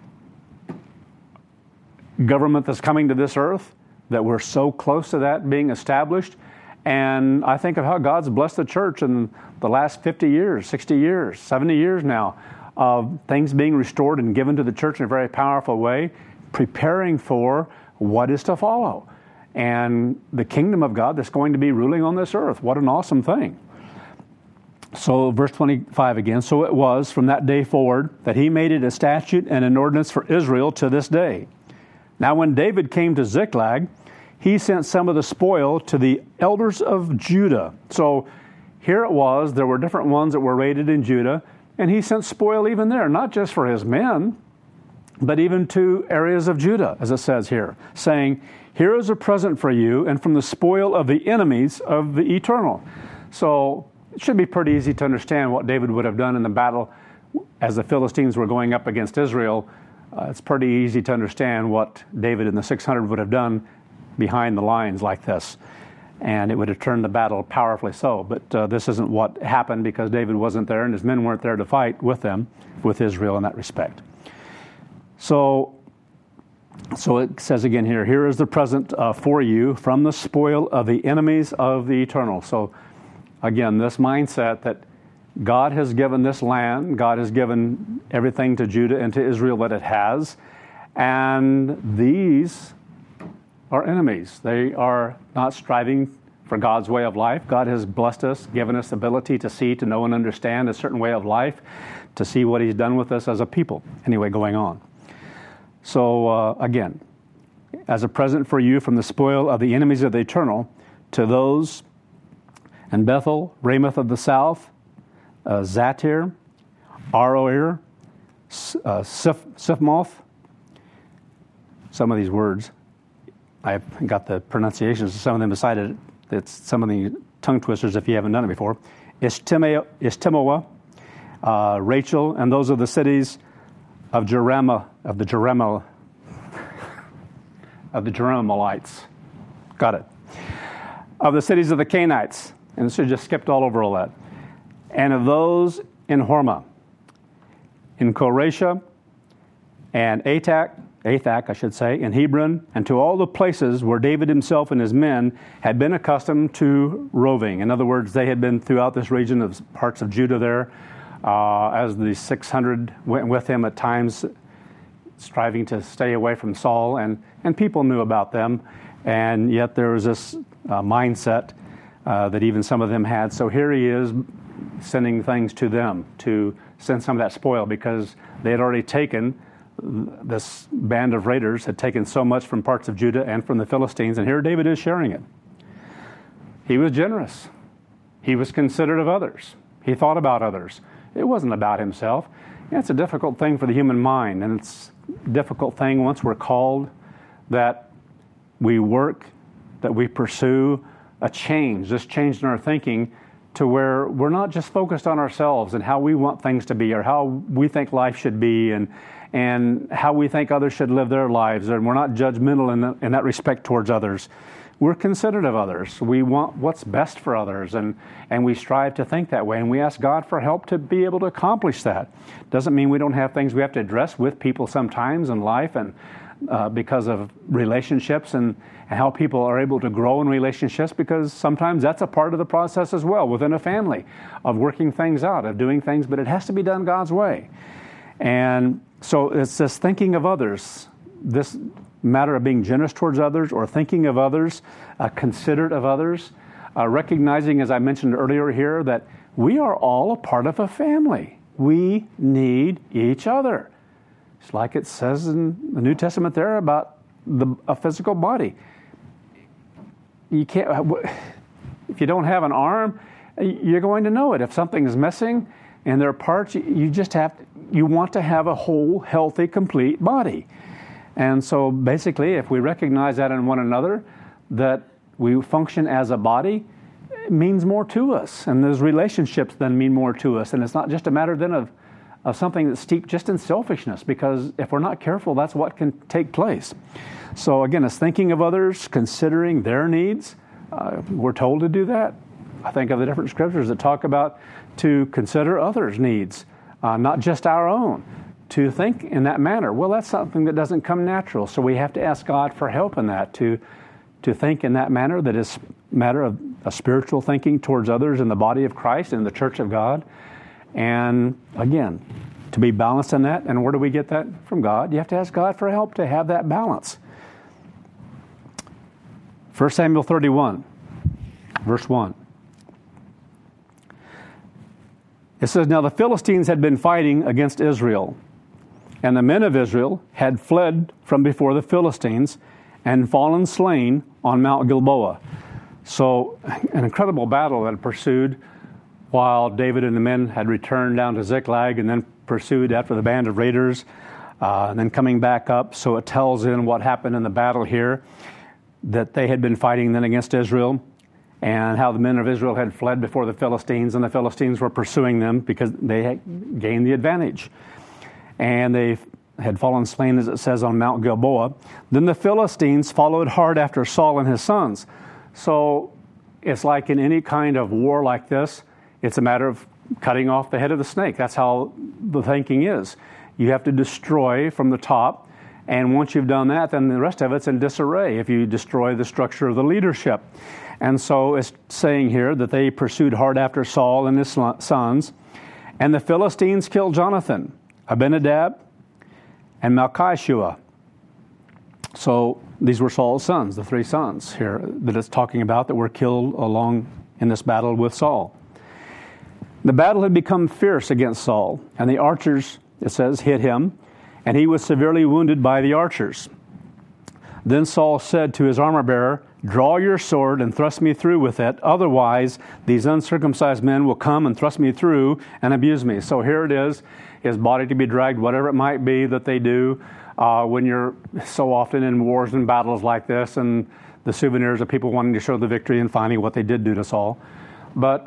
government that's coming to this earth, that we're so close to that being established. And I think of how God's blessed the church in the last 50 years, 60 years, 70 years now, of things being restored and given to the church in a very powerful way, preparing for what is to follow. And the kingdom of God that's going to be ruling on this earth. What an awesome thing. So verse 25 again, so it was from that day forward that he made it a statute and an ordinance for Israel to this day. Now when David came to Ziklag, he sent some of the spoil to the elders of Judah. So here it was, there were different ones that were raided in Judah, and he sent spoil even there, not just for his men, but even to areas of Judah, as it says here, saying, here is a present for you, and from the spoil of the enemies of the eternal. So it should be pretty easy to understand what David would have done in the battle as the Philistines were going up against Israel. It's pretty easy to understand what David in the 600 would have done behind the lines like this, and it would have turned the battle powerfully so. But this isn't what happened because David wasn't there and his men weren't there to fight with them, with Israel in that respect. So it says again here, here is the present for you from the spoil of the enemies of the eternal. So again, this mindset that God has given this land, God has given everything to Judah and to Israel that it has, and these are enemies. They are not striving for God's way of life. God has blessed us, given us the ability to see, to know, and understand a certain way of life, to see what He's done with us as a people. Anyway, going on. So again, as a present for you from the spoil of the enemies of the eternal, to those in Bethel, Ramoth of the south, Zatir, Aroer, Siphmoth. Some of these words, I've got the pronunciations of some of them beside it. It's some of the tongue twisters if you haven't done it before. Ishtimoa, Rachel, and those are the cities of the Jerahmeelites. Got it. Of the cities of the Canaanites. And so just skipped all over all that. And of those in Hormah, in Koresha, and Athak, I should say, in Hebron, and to all the places where David himself and his men had been accustomed to roving. In other words, they had been throughout this region of parts of Judah there, as the 600 went with him at times, striving to stay away from Saul, and people knew about them, and yet there was this mindset that even some of them had. So here he is sending things to them to send some of that spoil because they had already taken this band of raiders had taken so much from parts of Judah and from the Philistines, and here David is sharing it. He was generous. He was considerate of others. He thought about others. It wasn't about himself. It's a difficult thing for the human mind, and it's a difficult thing once we're called that we work, that we pursue a change, this change in our thinking to where we're not just focused on ourselves and how we want things to be or how we think life should be and how we think others should live their lives, and we're not judgmental in that respect towards others. We're considerate of others. We want what's best for others, and we strive to think that way, and we ask God for help to be able to accomplish that. Doesn't mean we don't have things we have to address with people sometimes in life, and because of relationships and how people are able to grow in relationships, because sometimes that's a part of the process as well within a family of working things out, of doing things, but it has to be done God's way. And so it's this thinking of others, this matter of being generous towards others or thinking of others, considerate of others, recognizing, as I mentioned earlier here, that we are all a part of a family. We need each other. It's like it says in the New Testament there about a physical body. You can't, if you don't have an arm, you're going to know it. If something is missing and there are parts, you want to have a whole, healthy, complete body. And so basically, if we recognize that in one another, that we function as a body, it means more to us. And those relationships then mean more to us. And it's not just a matter then of something that's steeped just in selfishness, because if we're not careful, that's what can take place. So again, it's thinking of others, considering their needs. We're told to do that. I think of the different scriptures that talk about to consider others' needs, not just our own. To think in that manner, well, that's something that doesn't come natural. So we have to ask God for help in that, to think in that manner, that is a matter of a spiritual thinking towards others in the body of Christ and the church of God. And again, to be balanced in that. And where do we get that? From God. You have to ask God for help to have that balance. 1 Samuel 31, verse 1. It says, "Now the Philistines had been fighting against Israel, and the men of Israel had fled from before the Philistines and fallen slain on Mount Gilboa." So an incredible battle that pursued while David and the men had returned down to Ziklag and then pursued after the band of raiders, and then coming back up. So it tells in what happened in the battle here, that they had been fighting then against Israel, and how the men of Israel had fled before the Philistines, and the Philistines were pursuing them because they had gained the advantage. And they had fallen slain, as it says, on Mount Gilboa. Then the Philistines followed hard after Saul and his sons. So it's like in any kind of war like this, it's a matter of cutting off the head of the snake. That's how the thinking is. You have to destroy from the top, and once you've done that, then the rest of it's in disarray if you destroy the structure of the leadership. And so it's saying here that they pursued hard after Saul and his sons, and the Philistines killed Jonathan, Abinadab, and Malchishua. So these were Saul's sons, the three sons here that it's talking about that were killed along in this battle with Saul. The battle had become fierce against Saul, and the archers, it says, hit him, and he was severely wounded by the archers. Then Saul said to his armor-bearer, "Draw your sword and thrust me through with it. Otherwise, these uncircumcised men will come and thrust me through and abuse me." So here it is, his body to be dragged, whatever it might be that they do when you're so often in wars and battles like this, and the souvenirs of people wanting to show the victory and finding what they did do to Saul. But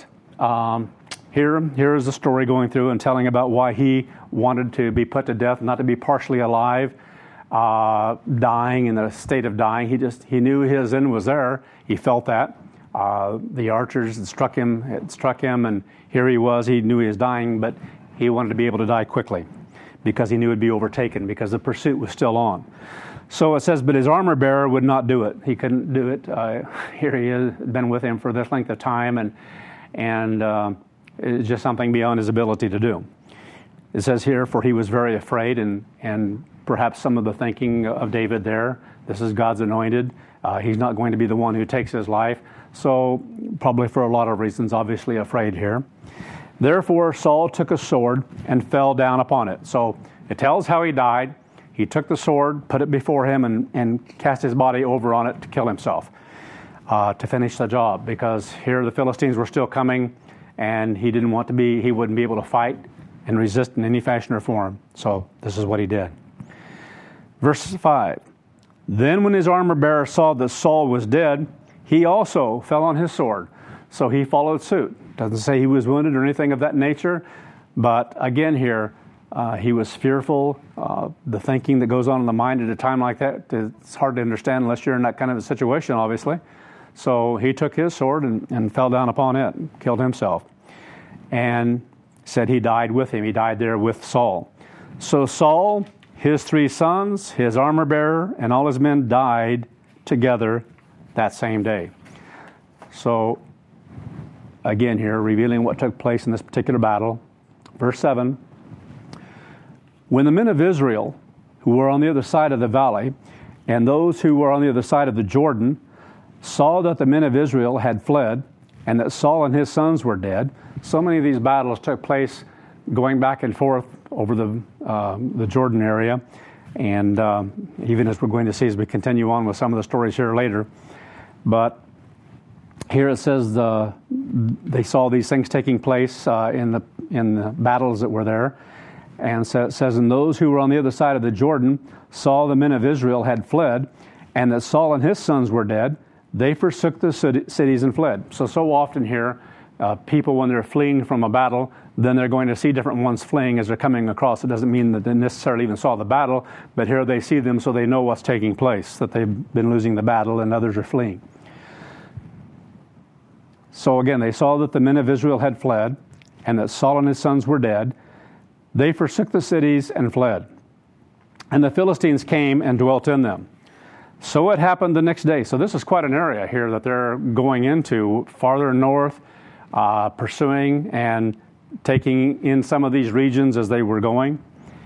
here is the story going through and telling about why he wanted to be put to death, not to be partially alive, dying in the state of dying. He knew his end was there. He felt that. The archers had struck him, and here he was. He knew he was dying, but he wanted to be able to die quickly because he knew he'd be overtaken because the pursuit was still on. So it says, but his armor bearer would not do it. He couldn't do it. Here he has been with him for this length of time, and it's just something beyond his ability to do. It says here, for he was very afraid, and perhaps some of the thinking of David there, this is God's anointed. He's not going to be the one who takes his life. So probably for a lot of reasons, obviously afraid here. Therefore Saul took a sword and fell down upon it. So it tells how he died. he took the sword, put it before him, and cast his body over on it to kill himself, to finish the job, because here the Philistines were still coming, and he wouldn't be able to fight and resist in any fashion or form. So this is what he did. Verse 5, then when his armor bearer saw that Saul was dead, he also fell on his sword. So he followed suit. Doesn't say he was wounded or anything of that nature, but again here, he was fearful. The thinking that goes on in the mind at a time like that, it's hard to understand unless you're in that kind of a situation, obviously. So he took his sword and fell down upon it, killed himself, and said he died with him. He died there with Saul. So Saul, his 3 sons, his armor bearer, and all his men died together that same day. So again here, revealing what took place in this particular battle. Verse 7, when the men of Israel, who were on the other side of the valley, and those who were on the other side of the Jordan, saw that the men of Israel had fled, and that Saul and his sons were dead. So many of these battles took place going back and forth over the Jordan area, and even as we're going to see as we continue on with some of the stories here later. But here it says they saw these things taking place in the battles that were there. And so it says, and those who were on the other side of the Jordan saw the men of Israel had fled, and that Saul and his sons were dead. They forsook the cities and fled. So often here, people, when they're fleeing from a battle, then they're going to see different ones fleeing as they're coming across. It doesn't mean that they necessarily even saw the battle, but here they see them so they know what's taking place, that they've been losing the battle and others are fleeing. So again, they saw that the men of Israel had fled, and that Saul and his sons were dead. They forsook the cities and fled. And the Philistines came and dwelt in them. So it happened the next day. So this is quite an area here that they're going into, farther north, pursuing and taking in some of these regions as they were going.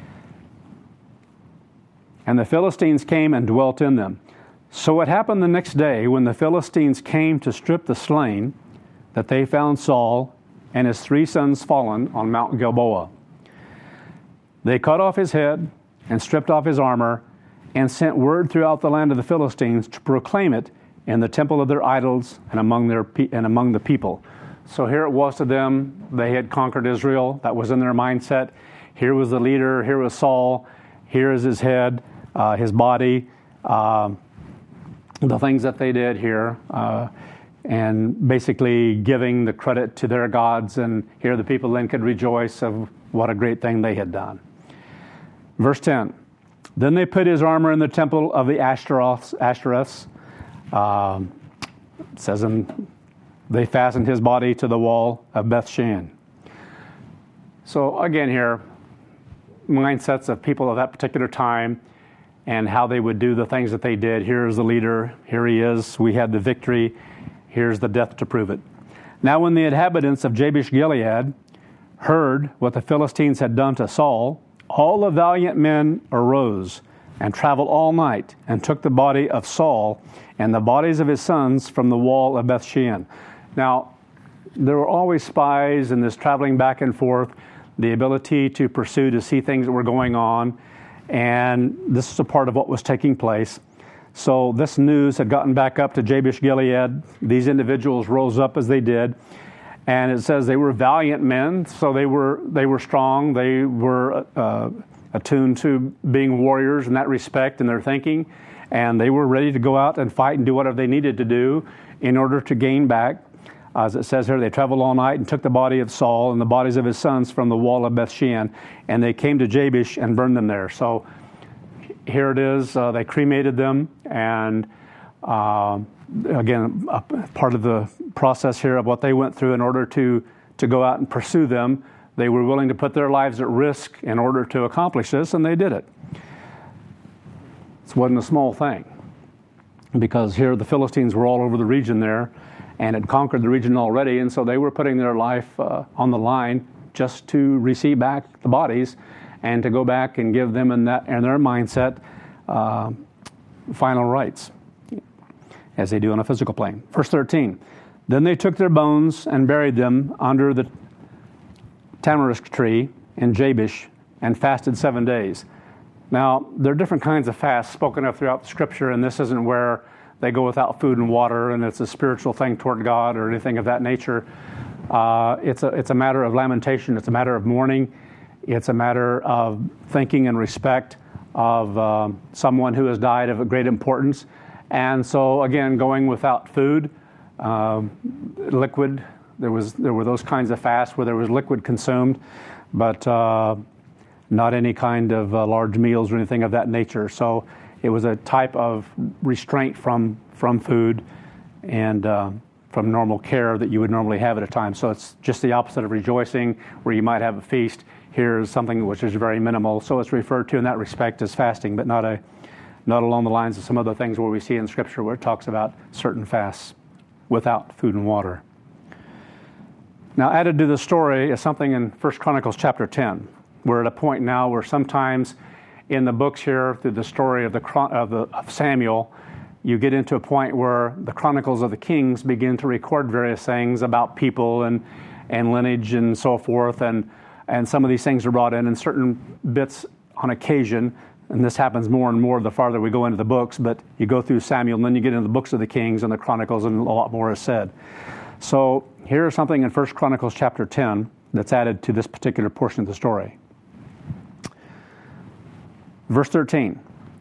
And the Philistines came and dwelt in them. So it happened the next day, when the Philistines came to strip the slain, that they found Saul and his 3 sons fallen on Mount Gilboa. They cut off his head and stripped off his armor, and sent word throughout the land of the Philistines to proclaim it in the temple of their idols and among the people. So here it was to them, they had conquered Israel. That was in their mindset. Here was the leader, here was Saul, here is his head, his body, the things that they did here, and basically giving the credit to their gods, and here the people then could rejoice of what a great thing they had done. Verse 10, then they put his armor in the temple of the Ashtoreths. It says, they fastened his body to the wall of Bethshan. So again here, mindsets of people of that particular time and how they would do the things that they did. Here's the leader. Here he is. We had the victory. Here's the death to prove it. Now when the inhabitants of Jabesh-Gilead heard what the Philistines had done to Saul, all the valiant men arose and traveled all night and took the body of Saul and the bodies of his sons from the wall of Bethshan. Now, there were always spies in this traveling back and forth, the ability to pursue, to see things that were going on, and this is a part of what was taking place. So this news had gotten back up to Jabesh-Gilead. These individuals rose up as they did, and it says they were valiant men, so they were strong. They were attuned to being warriors in that respect in their thinking, and they were ready to go out and fight and do whatever they needed to do in order to gain back. As it says here, they traveled all night and took the body of Saul and the bodies of his sons from the wall of Bethshan, and they came to Jabesh and burned them there. So here it is. They cremated them, and again, part of the process here of what they went through in order to go out and pursue them, they were willing to put their lives at risk in order to accomplish this, and they did it. This wasn't a small thing, because here the Philistines were all over the region there and had conquered the region already, and so they were putting their life on the line just to receive back the bodies and to go back and give them in their mindset final rights, as they do on a physical plane. Verse 13, then they took their bones and buried them under the tamarisk tree in Jabesh and fasted 7 days. Now, there are different kinds of fasts spoken of throughout the Scripture, and this isn't where they go without food and water, and it's a spiritual thing toward God or anything of that nature. It's a matter of lamentation. It's a matter of mourning. It's a matter of thinking and respect of someone who has died of a great importance. And so, again, going without food, liquid. There were those kinds of fasts where there was liquid consumed, but not any kind of large meals or anything of that nature. So it was a type of restraint from food and from normal care that you would normally have at a time. So it's just the opposite of rejoicing, where you might have a feast. Here's something which is very minimal. So it's referred to in that respect as fasting, but not along the lines of some other things where we see in Scripture where it talks about certain fasts without food and water. Now, added to the story is something in 1 Chronicles chapter 10. We're at a point now where sometimes in the books here, through the story of Samuel, you get into a point where the Chronicles of the Kings begin to record various things about people and lineage and so forth, and some of these things are brought in certain bits on occasion, and this happens more and more the farther we go into the books, but you go through Samuel, and then you get into the books of the Kings and the Chronicles, and a lot more is said. So here's something in 1 Chronicles chapter 10 that's added to this particular portion of the story. Verse 13.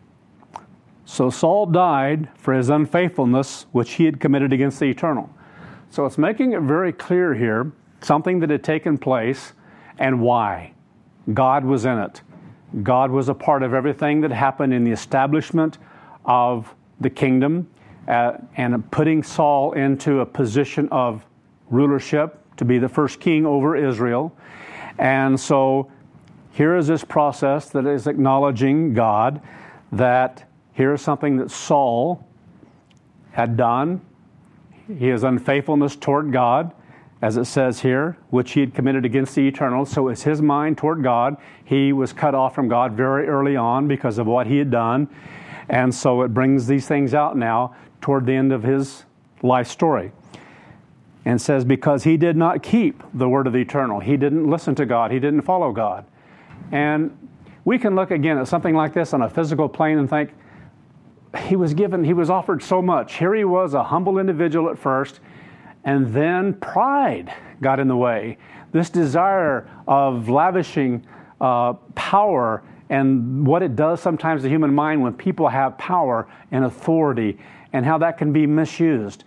So Saul died for his unfaithfulness, which he had committed against the Eternal. So it's making it very clear here, something that had taken place and why. God was in it. God was a part of everything that happened in the establishment of the kingdom and putting Saul into a position of rulership to be the first king over Israel. And so here is this process that is acknowledging God, that here is something that Saul had done. His unfaithfulness toward God, as it says here, which he had committed against the Eternal. So it's his mind toward God. He was cut off from God very early on because of what he had done. And so it brings these things out now toward the end of his life story. And says, because he did not keep the word of the Eternal. He didn't listen to God. He didn't follow God. And we can look again at something like this on a physical plane and think, he was offered so much. Here he was, a humble individual at first, and then pride got in the way. This desire of lavishing power and what it does sometimes to the human mind when people have power and authority and how that can be misused.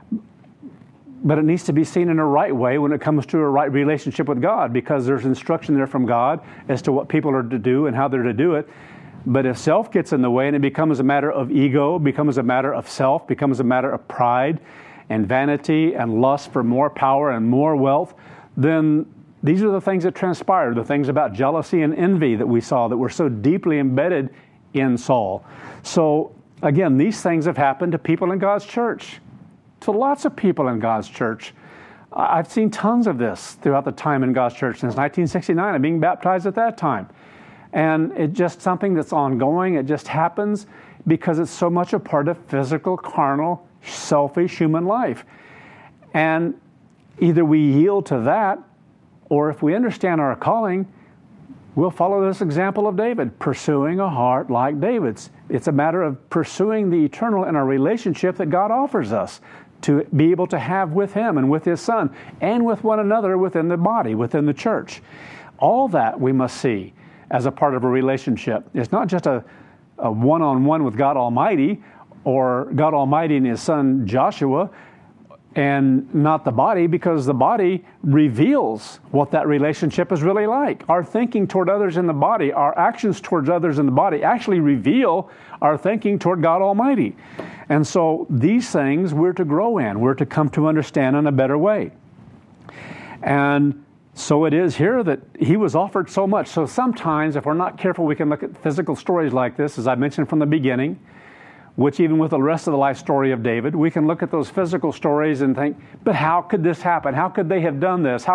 But it needs to be seen in a right way when it comes to a right relationship with God, because there's instruction there from God as to what people are to do and how they're to do it. But if self gets in the way and it becomes a matter of ego, becomes a matter of self, becomes a matter of pride and vanity and lust for more power and more wealth, then these are the things that transpired, the things about jealousy and envy that we saw that were so deeply embedded in Saul. So again, these things have happened to people in God's church, to lots of people in God's church. I've seen tons of this throughout the time in God's church since 1969. I'm being baptized at that time. And it's just something that's ongoing. It just happens because it's so much a part of physical, carnal, selfish human life. And either we yield to that, or if we understand our calling, we'll follow this example of David, pursuing a heart like David's. It's a matter of pursuing the eternal in a relationship that God offers us to be able to have with Him and with His Son and with one another within the body, within the church. All that we must see as a part of a relationship. It's not just a one-on-one with God Almighty or God Almighty and His Son Joshua, and not the body, because the body reveals what that relationship is really like. Our thinking toward others in the body, our actions towards others in the body actually reveal our thinking toward God Almighty. And so these things we're to grow in, we're to come to understand in a better way. And so it is here that he was offered so much. So sometimes, if we're not careful, we can look at physical stories like this, as I mentioned from the beginning, which even with the rest of the life story of David, we can look at those physical stories and think, but how could this happen? How could they have done this?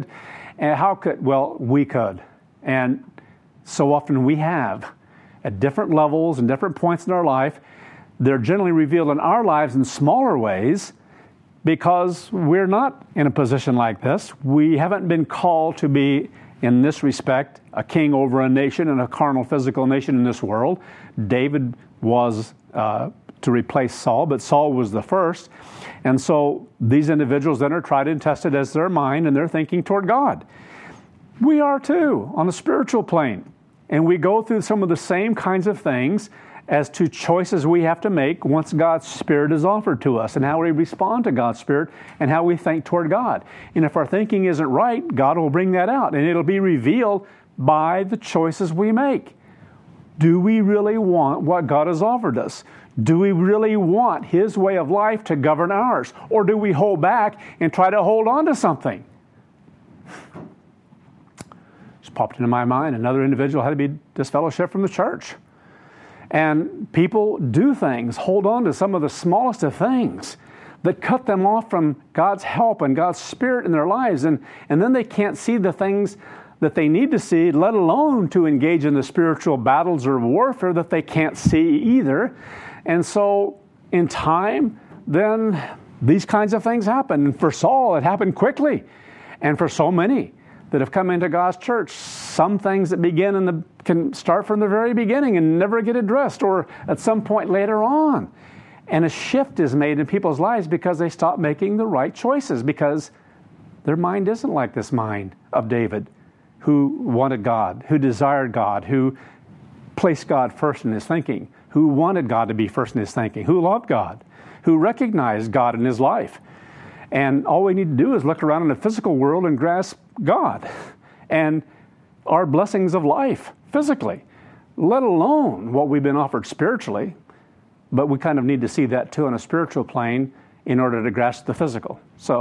Well, we could. And so often we have, at different levels and different points in our life. They're generally revealed in our lives in smaller ways because we're not in a position like this. We haven't been called to be in this respect, a king over a nation and a carnal physical nation in this world. David was to replace Saul, but Saul was the first. And so these individuals then are tried and tested as their mind and their thinking toward God. We are too, on a spiritual plane. And we go through some of the same kinds of things as to choices we have to make once God's Spirit is offered to us, and how we respond to God's Spirit and how we think toward God. And if our thinking isn't right, God will bring that out, and it'll be revealed by the choices we make. Do we really want what God has offered us? Do we really want His way of life to govern ours? Or do we hold back and try to hold on to something? Just popped into my mind, another individual had to be disfellowshipped from the church. And people do things, hold on to some of the smallest of things that cut them off from God's help and God's Spirit in their lives. And then they can't see the things that they need to see, let alone to engage in the spiritual battles or warfare that they can't see either. And so in time, then these kinds of things happen. And for Saul, it happened quickly. And for so many that have come into God's church, some things that can start from the very beginning and never get addressed, or at some point later on. And a shift is made in people's lives because they stop making the right choices, because their mind isn't like this mind of David, who wanted God, who desired God, who placed God first in his thinking, who wanted God to be first in his thinking, who loved God, who recognized God in his life. And all we need to do is look around in the physical world and grasp God and our blessings of life physically, let alone what we've been offered spiritually. But we kind of need to see that too on a spiritual plane in order to grasp the physical. So,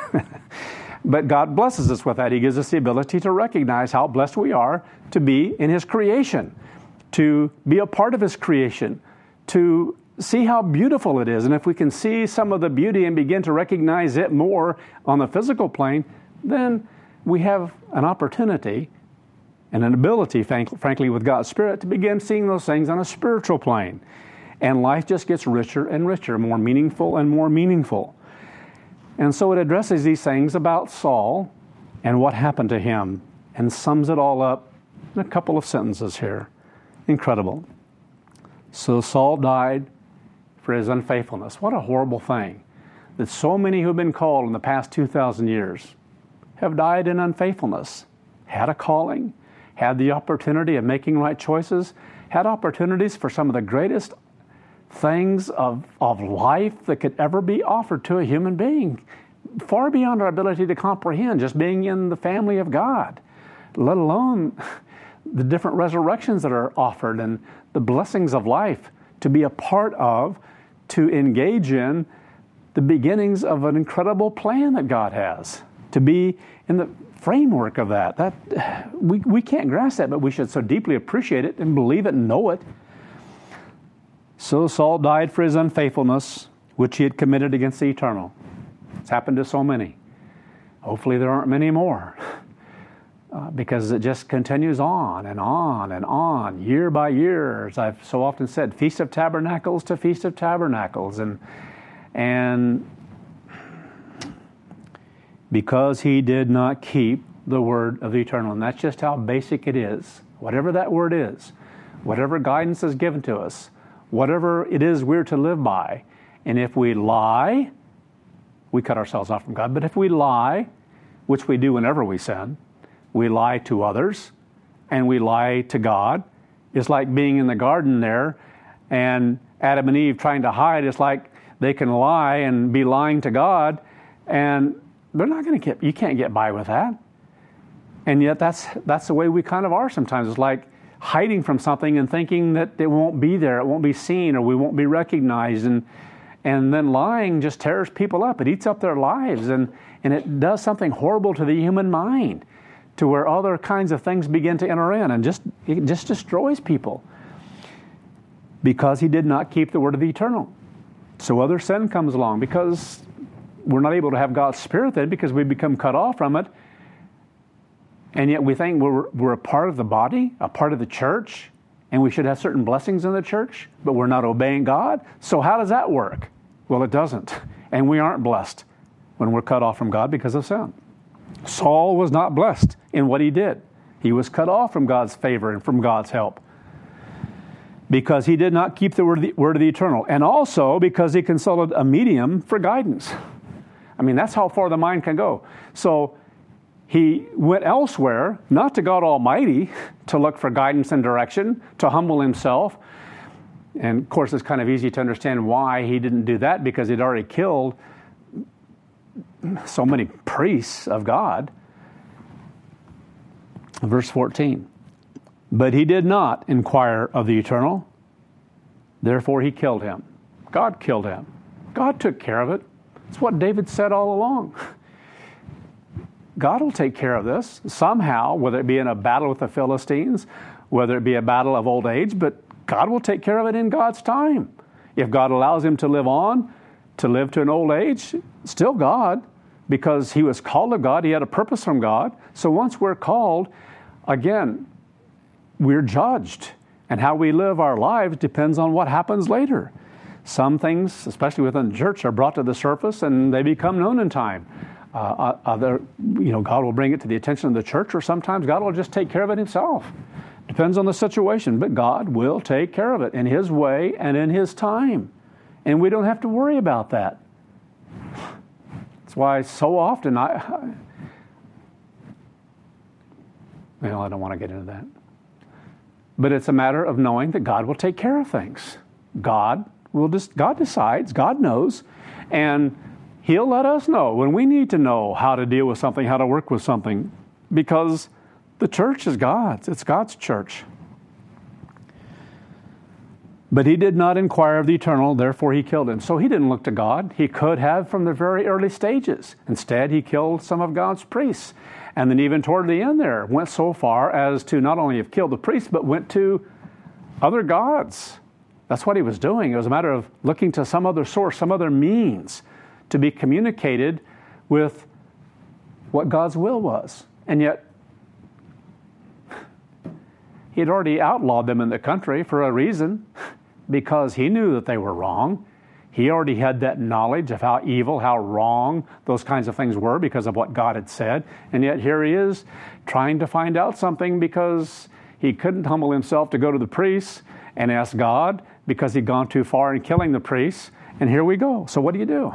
but God blesses us with that. He gives us the ability to recognize how blessed we are to be in His creation, to be a part of His creation, to see how beautiful it is. And if we can see some of the beauty and begin to recognize it more on the physical plane, then we have an opportunity and an ability, frankly, with God's Spirit, to begin seeing those things on a spiritual plane. And life just gets richer and richer, more meaningful and more meaningful. And so it addresses these things about Saul and what happened to him, and sums it all up in a couple of sentences here. Incredible. So Saul died for his unfaithfulness. What a horrible thing that so many who have been called in the past 2,000 years have died in unfaithfulness, had a calling, had the opportunity of making right choices, had opportunities for some of the greatest things of life that could ever be offered to a human being, far beyond our ability to comprehend, just being in the family of God, let alone the different resurrections that are offered and the blessings of life to be a part of, to engage in the beginnings of an incredible plan that God has, to be in the framework of that. We can't grasp that, but we should so deeply appreciate it and believe it and know it. So Saul died for his unfaithfulness, which he had committed against the Eternal. It's happened to so many. Hopefully there aren't many more, because it just continues on and on and on, year by year. As I've so often said, Feast of Tabernacles to Feast of Tabernacles. And because he did not keep the word of the Eternal. And that's just how basic it is. Whatever that word is, whatever guidance is given to us, whatever it is we're to live by. And if we lie, we cut ourselves off from God. But if we lie, which we do whenever we sin, we lie to others and we lie to God. It's like being in the garden there and Adam and Eve trying to hide. It's like they can lie and be lying to God, and they're not going to you can't get by with that. And yet that's the way we kind of are sometimes. It's like hiding from something and thinking that it won't be there, it won't be seen, or we won't be recognized. And then lying just tears people up. It eats up their lives, and it does something horrible to the human mind, to where other kinds of things begin to enter in, and it just destroys people. Because he did not keep the word of the Eternal. So other sin comes along, because we're not able to have God's Spirit then, because we become cut off from it. And yet we think we're a part of the body, a part of the church, and we should have certain blessings in the church, but we're not obeying God. So how does that work? Well, it doesn't. And we aren't blessed when we're cut off from God because of sin. Saul was not blessed in what he did. He was cut off from God's favor and from God's help because he did not keep the word of the eternal, and also because he consulted a medium for guidance. I mean, that's how far the mind can go. So he went elsewhere, not to God Almighty, to look for guidance and direction, to humble himself. And of course, it's kind of easy to understand why he didn't do that, because he'd already killed so many priests of God. Verse 14. But he did not inquire of the eternal, therefore he killed him. God killed him. God took care of it. It's what David said all along. God will take care of this somehow, whether it be in a battle with the Philistines, whether it be a battle of old age, but God will take care of it in God's time. If God allows him to live on, to live to an old age, still God, because he was called of God, he had a purpose from God. So once we're called, again, we're judged. And how we live our lives depends on what happens later. Some things, especially within the church, are brought to the surface and they become known in time. God will bring it to the attention of the church, or sometimes God will just take care of it himself. Depends on the situation, but God will take care of it in his way and in his time. And we don't have to worry about that. That's why so often I don't want to get into that. But it's a matter of knowing that God will take care of things. God decides, God knows, and he'll let us know when we need to know how to deal with something, how to work with something, because the church is God's. It's God's church. But he did not inquire of the eternal, therefore he killed him. So he didn't look to God. He could have from the very early stages. Instead, he killed some of God's priests. And then even toward the end there, went so far as to not only have killed the priests, but went to other gods. That's what he was doing. It was a matter of looking to some other source, some other means to be communicated with what God's will was. And yet, he had already outlawed them in the country for a reason, because he knew that they were wrong. He already had that knowledge of how evil, how wrong those kinds of things were because of what God had said. And yet here he is trying to find out something because he couldn't humble himself to go to the priests and ask God because he'd gone too far in killing the priests. And here we go. So what do?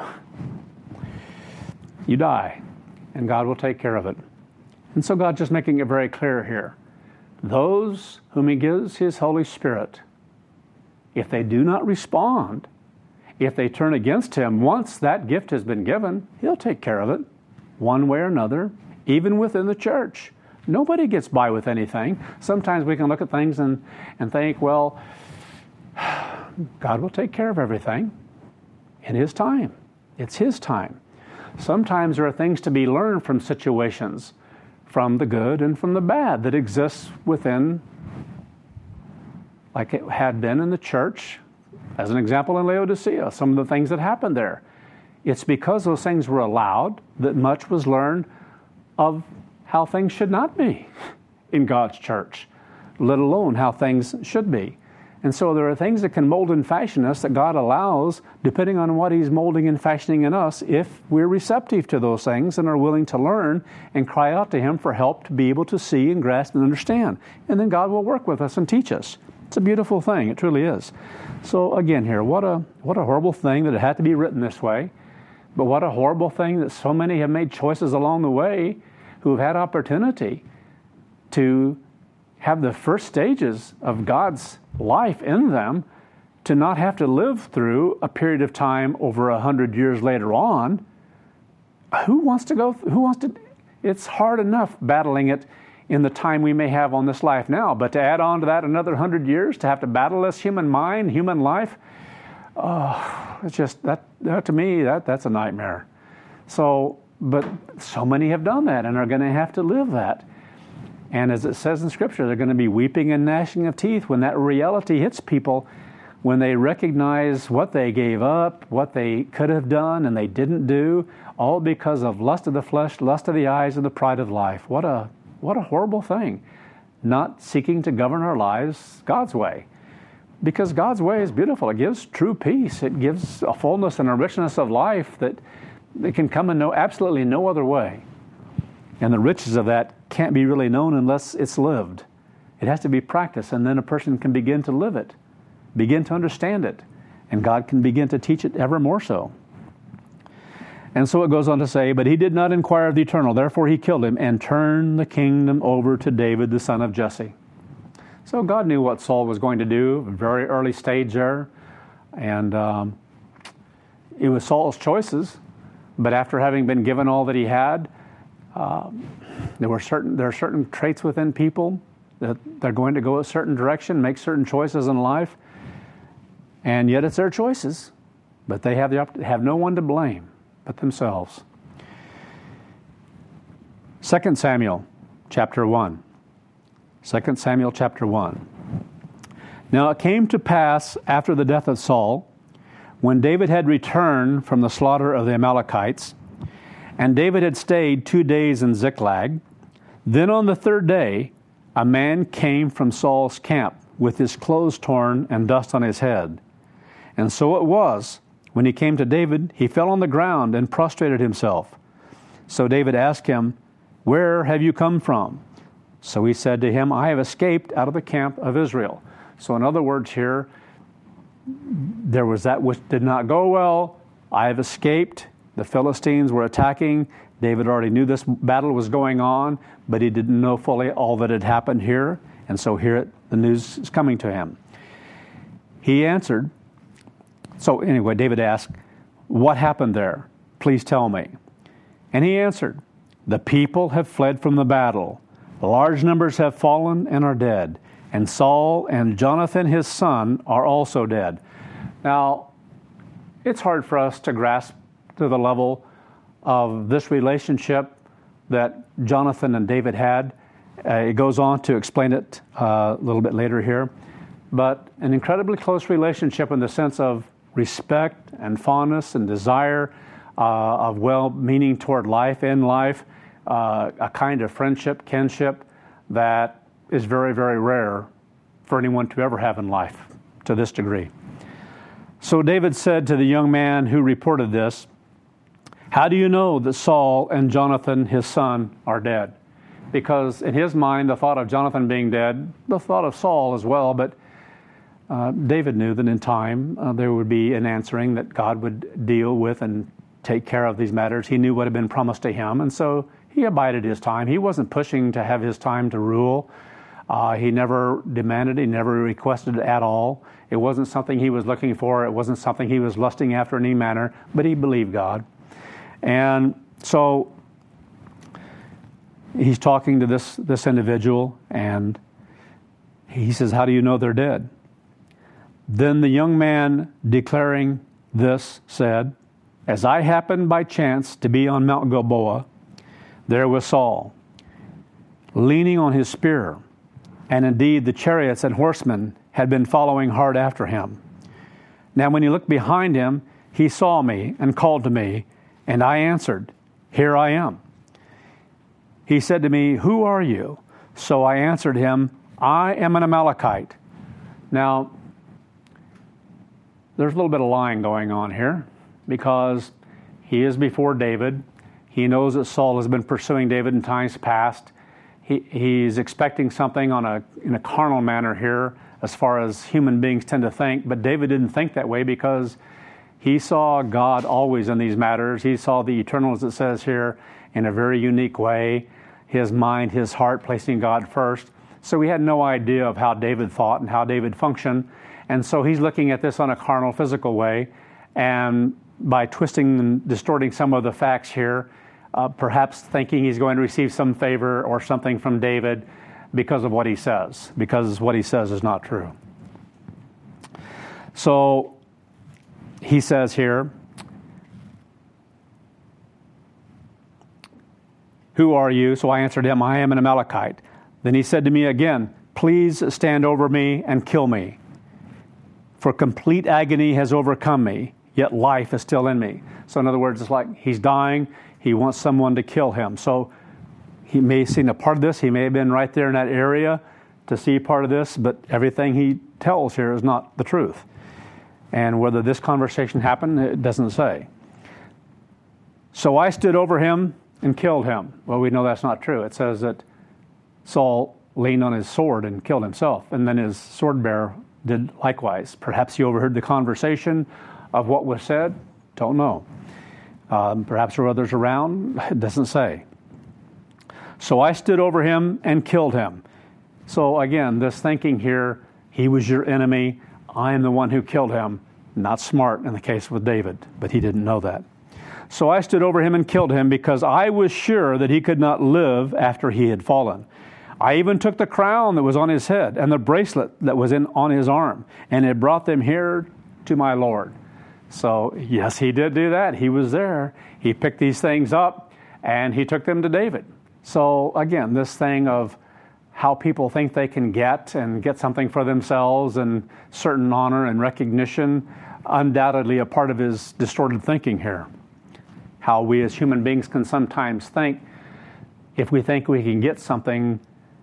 You die, and God will take care of it. And so God's just making it very clear here. Those whom he gives his Holy Spirit, if they do not respond, if they turn against him, once that gift has been given, he'll take care of it one way or another, even within the church. Nobody gets by with anything. Sometimes we can look at things and think, well, God will take care of everything in his time. It's his time. Sometimes there are things to be learned from situations, from the good and from the bad that exists within, like it had been in the church. As an example, in Laodicea, some of the things that happened there. It's because those things were allowed that much was learned of how things should not be in God's church, let alone how things should be. And so there are things that can mold and fashion us that God allows, depending on what he's molding and fashioning in us, if we're receptive to those things and are willing to learn and cry out to him for help to be able to see and grasp and understand. And then God will work with us and teach us. It's a beautiful thing. It truly is. So again here, what a horrible thing that it had to be written this way. But what a horrible thing that so many have made choices along the way who have had opportunity to have the first stages of God's life in them, to not have to live through a period of time over 100 years later on. It's hard enough battling it in the time we may have on this life now, but to add on to that another 100 years, to have to battle this human mind, human life, it's just, that to me, that's a nightmare. But so many have done that and are going to have to live that. And as it says in Scripture, they're going to be weeping and gnashing of teeth when that reality hits people, when they recognize what they gave up, what they could have done and they didn't do, all because of lust of the flesh, lust of the eyes, and the pride of life. What a horrible thing, not seeking to govern our lives God's way. Because God's way is beautiful. It gives true peace. It gives a fullness and a richness of life that can come in absolutely no other way. And the riches of that can't be really known unless it's lived. It has to be practiced, and then a person can begin to live it, begin to understand it, and God can begin to teach it ever more so. And so it goes on to say, but he did not inquire of the Eternal, therefore he killed him and turned the kingdom over to David, the son of Jesse. So God knew what Saul was going to do, a very early stage there, and it was Saul's choices. But after having been given all that he had, there are certain traits within people that they're going to go a certain direction, make certain choices in life, and yet it's their choices. But they have no one to blame but themselves. 2 Samuel chapter 1. 2 Samuel chapter 1. Now it came to pass after the death of Saul, when David had returned from the slaughter of the Amalekites, and David had stayed 2 days in Ziklag, then on the third day a man came from Saul's camp with his clothes torn and dust on his head. And so it was, when he came to David, he fell on the ground and prostrated himself. So David asked him, "Where have you come from?" So he said to him, "I have escaped out of the camp of Israel." So in other words here, there was that which did not go well. I have escaped. The Philistines were attacking. David already knew this battle was going on, but he didn't know fully all that had happened here. And so here the news is coming to him. He answered, so anyway, David asked, "What happened there? Please tell me." And he answered, "The people have fled from the battle. Large numbers have fallen and are dead. And Saul and Jonathan his son are also dead." Now, it's hard for us to grasp to the level of this relationship that Jonathan and David had. It goes on to explain it a little bit later here. But an incredibly close relationship in the sense of respect and fondness and desire of well-meaning toward life, in life, a kind of friendship, kinship that is very, very rare for anyone to ever have in life to this degree. So David said to the young man who reported this, "How do you know that Saul and Jonathan, his son, are dead?" Because in his mind, the thought of Jonathan being dead, the thought of Saul as well, but David knew that in time there would be an answering, that God would deal with and take care of these matters. He knew what had been promised to him, and so he abided his time. He wasn't pushing to have his time to rule. He never demanded, he never requested it at all. It wasn't something he was looking for. It wasn't something he was lusting after in any manner, but he believed God. And so he's talking to this individual, and he says, "How do you know they're dead?" Then the young man, declaring this, said, "As I happened by chance to be on Mount Gilboa, there was Saul, leaning on his spear, and indeed the chariots and horsemen had been following hard after him. Now when he looked behind him, he saw me and called to me, and I answered, 'Here I am.' He said to me, 'Who are you?' So I answered him, 'I am an Amalekite.'" Now, there's a little bit of lying going on here, because he is before David. He knows that Saul has been pursuing David in times past. He's expecting something in a carnal manner here, as far as human beings tend to think. But David didn't think that way, because he saw God always in these matters. He saw the eternal, as it says here, in a very unique way. His mind, his heart, placing God first. So he had no idea of how David thought and how David functioned. And so he's looking at this on a carnal, physical way. And by twisting and distorting some of the facts here, perhaps thinking he's going to receive some favor or something from David because of what he says, because what he says is not true. So he says here, "Who are you?" So I answered him, "I am an Amalekite." Then he said to me again, "Please stand over me and kill me. For complete agony has overcome me, yet life is still in me." So in other words, it's like he's dying. He wants someone to kill him. So he may have seen a part of this. He may have been right there in that area to see part of this, but everything he tells here is not the truth. And whether this conversation happened, it doesn't say. So I stood over him and killed him. Well, we know that's not true. It says that Saul leaned on his sword and killed himself, and then his sword bearer did likewise. Perhaps he overheard the conversation of what was said. Don't know. Perhaps there were others around. It doesn't say. So I stood over him and killed him. So again, this thinking here, he was your enemy. I am the one who killed him. Not smart in the case with David, but he didn't know that. So I stood over him and killed him because I was sure that he could not live after he had fallen. I even took the crown that was on his head and the bracelet that was on his arm, and it brought them here to my Lord. So yes, he did do that. He was there. He picked these things up and he took them to David. So again, this thing of how people think they can get something for themselves and certain honor and recognition, undoubtedly a part of his distorted thinking here. How we as human beings can sometimes think, if we think we can get something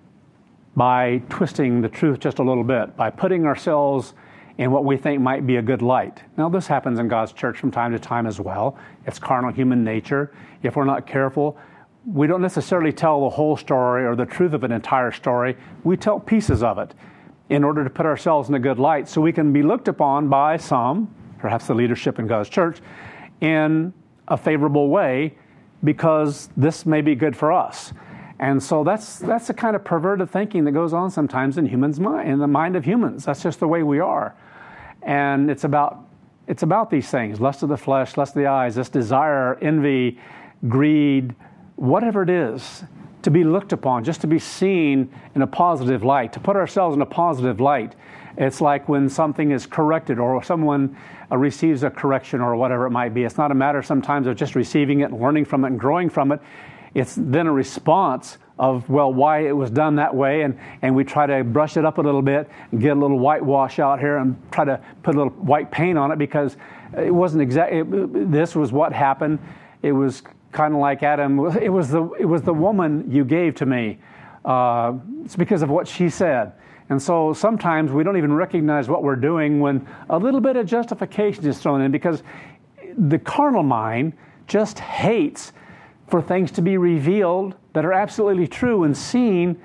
by twisting the truth just a little bit, by putting ourselves in what we think might be a good light. Now, this happens in God's church from time to time as well. It's carnal human nature. If we're not careful, we don't necessarily tell the whole story or the truth of an entire story. We tell pieces of it in order to put ourselves in a good light so we can be looked upon by some, perhaps the leadership in God's church, in a favorable way because this may be good for us. And so that's the kind of perverted thinking that goes on sometimes in the mind of humans. That's just the way we are. And it's about these things: lust of the flesh, lust of the eyes, this desire, envy, greed, whatever it is, to be looked upon, just to be seen in a positive light, to put ourselves in a positive light. It's like when something is corrected or someone receives a correction or whatever it might be. It's not a matter sometimes of just receiving it and learning from it and growing from it. It's then a response of, well, why it was done that way, and we try to brush it up a little bit and get a little whitewash out here and try to put a little white paint on it because it wasn't exactly, this was what happened. It was kind of like Adam. It was the woman you gave to me. It's because of what she said. And so sometimes we don't even recognize what we're doing when a little bit of justification is thrown in, because the carnal mind just hates for things to be revealed that are absolutely true and seen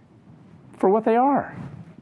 for what they are.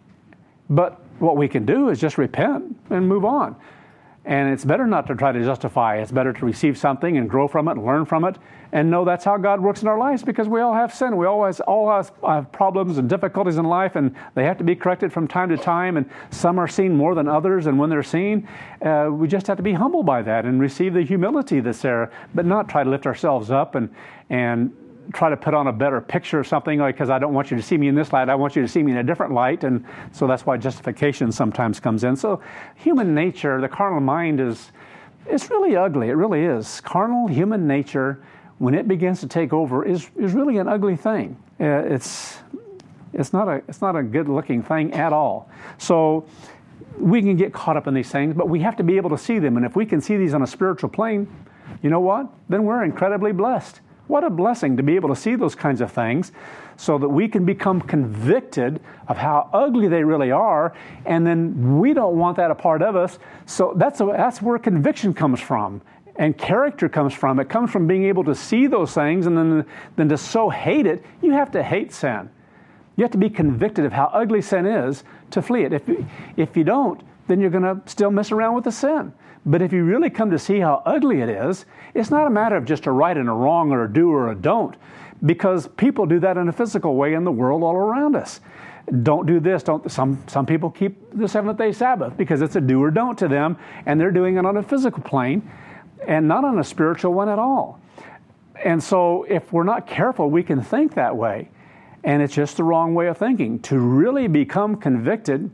But what we can do is just repent and move on. And it's better not to try to justify. It's better to receive something and grow from it and learn from it and know that's how God works in our lives, because we all have sin. We all have problems and difficulties in life, and they have to be corrected from time to time, and some are seen more than others, and when they're seen, we just have to be humbled by that and receive the humility that's there, but not try to lift ourselves up and try to put on a better picture of something, like, because I don't want you to see me in this light, I want you to see me in a different light. And so that's why justification sometimes comes in. So human nature, the carnal mind, it's really ugly. It really is. Carnal human nature, when it begins to take over, is really an ugly thing. It's not a good looking thing at all. So we can get caught up in these things, but we have to be able to see them. And if we can see these on a spiritual plane, you know what? Then we're incredibly blessed. What a blessing to be able to see those kinds of things so that we can become convicted of how ugly they really are, and then we don't want that a part of us. So that's where conviction comes from and character comes from. It comes from being able to see those things, and then to so hate it. You have to hate sin. You have to be convicted of how ugly sin is to flee it. If you don't, then you're going to still mess around with the sin. But if you really come to see how ugly it is, it's not a matter of just a right and a wrong or a do or a don't, because people do that in a physical way in the world all around us. Don't do this. Some people keep the seventh-day Sabbath because it's a do or don't to them, and they're doing it on a physical plane and not on a spiritual one at all. And so if we're not careful, we can think that way, and it's just the wrong way of thinking. To really become convicted,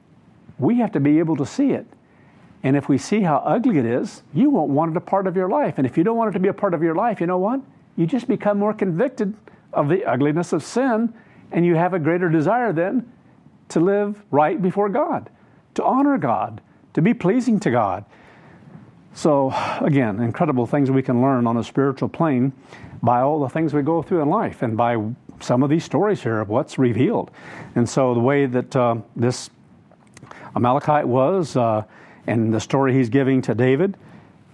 we have to be able to see it. And if we see how ugly it is, you won't want it a part of your life. And if you don't want it to be a part of your life, you know what? You just become more convicted of the ugliness of sin, and you have a greater desire then to live right before God, to honor God, to be pleasing to God. So, again, incredible things we can learn on a spiritual plane by all the things we go through in life and by some of these stories here of what's revealed. And so the way that this Amalekite was, and the story he's giving to David,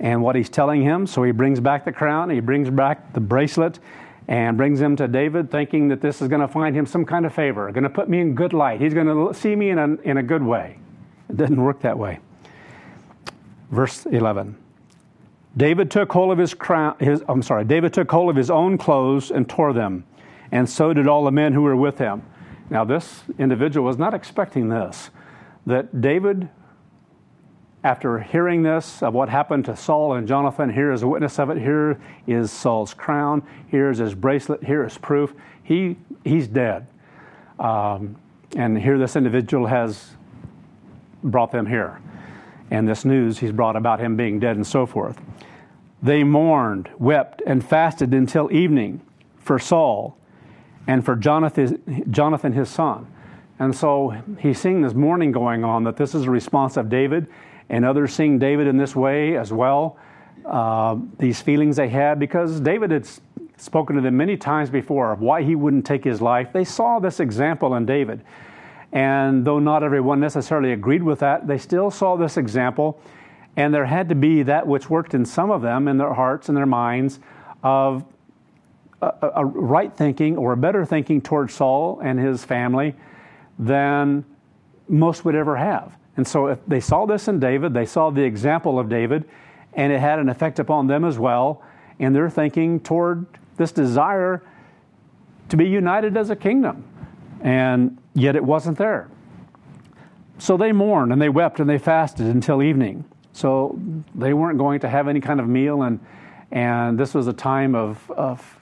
and what he's telling him. So he brings back the crown, he brings back the bracelet, and brings him to David, thinking that this is going to find him some kind of favor, going to put me in good light. He's going to see me in a good way. It didn't work that way. Verse 11. David took hold of David took hold of his own clothes and tore them, and so did all the men who were with him. Now this individual was not expecting this, that David, after hearing this of what happened to Saul and Jonathan, here is a witness of it. Here is Saul's crown. Here is his bracelet. Here is proof. He's dead. And here this individual has brought them here. And this news he's brought about him being dead and so forth. They mourned, wept, and fasted until evening for Saul and for Jonathan his son. And so he's seeing this mourning going on, that this is a response of David, and others seeing David in this way as well. These feelings they had, because David had spoken to them many times before of why he wouldn't take his life. They saw this example in David. And though not everyone necessarily agreed with that, they still saw this example. And there had to be that which worked in some of them, in their hearts and their minds, of a right thinking or a better thinking towards Saul and his family than most would ever have. And so if they saw this in David, they saw the example of David, and it had an effect upon them as well, in their thinking toward this desire to be united as a kingdom. And yet it wasn't there. So they mourned and they wept and they fasted until evening. So they weren't going to have any kind of meal, and this was a time of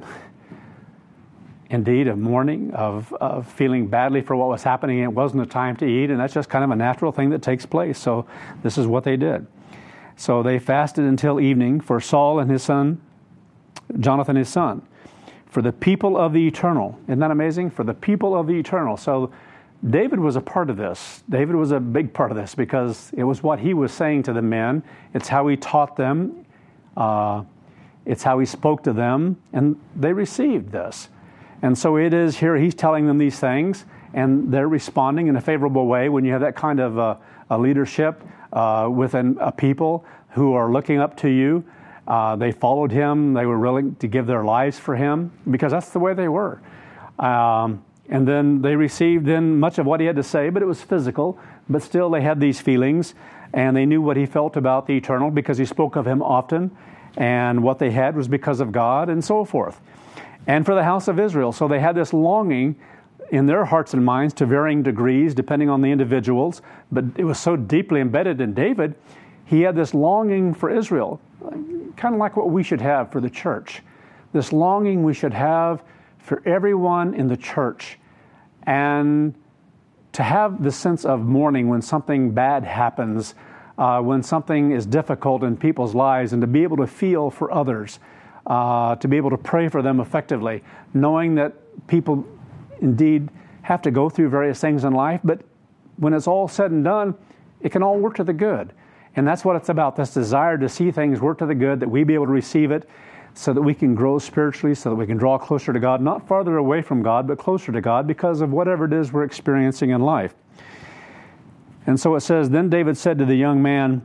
indeed, of mourning, of feeling badly for what was happening. It wasn't a time to eat, and that's just kind of a natural thing that takes place. So this is what they did. So they fasted until evening for Saul and his son, Jonathan his son, for the people of the eternal. Isn't that amazing? For the people of the eternal. So David was a part of this. David was a big part of this, because it was what he was saying to the men. It's how he taught them. It's how he spoke to them, and they received this. And so it is here, he's telling them these things, and they're responding in a favorable way. When you have that kind of a leadership within a people who are looking up to you, they followed him. They were willing to give their lives for him, because that's the way they were. And then they received then much of what he had to say, but it was physical. But still they had these feelings, and they knew what he felt about the eternal, because he spoke of him often, and what they had was because of God, and so forth. And for the house of Israel. So they had this longing in their hearts and minds to varying degrees, depending on the individuals. But it was so deeply embedded in David, he had this longing for Israel, kind of like what we should have for the church. This longing we should have for everyone in the church. And to have the sense of mourning when something bad happens, when something is difficult in people's lives, and to be able to feel for others, to be able to pray for them effectively, knowing that people indeed have to go through various things in life, but when it's all said and done, it can all work to the good. And that's what it's about, this desire to see things work to the good, that we be able to receive it so that we can grow spiritually, so that we can draw closer to God, not farther away from God, but closer to God because of whatever it is we're experiencing in life. And so it says, then David said to the young man,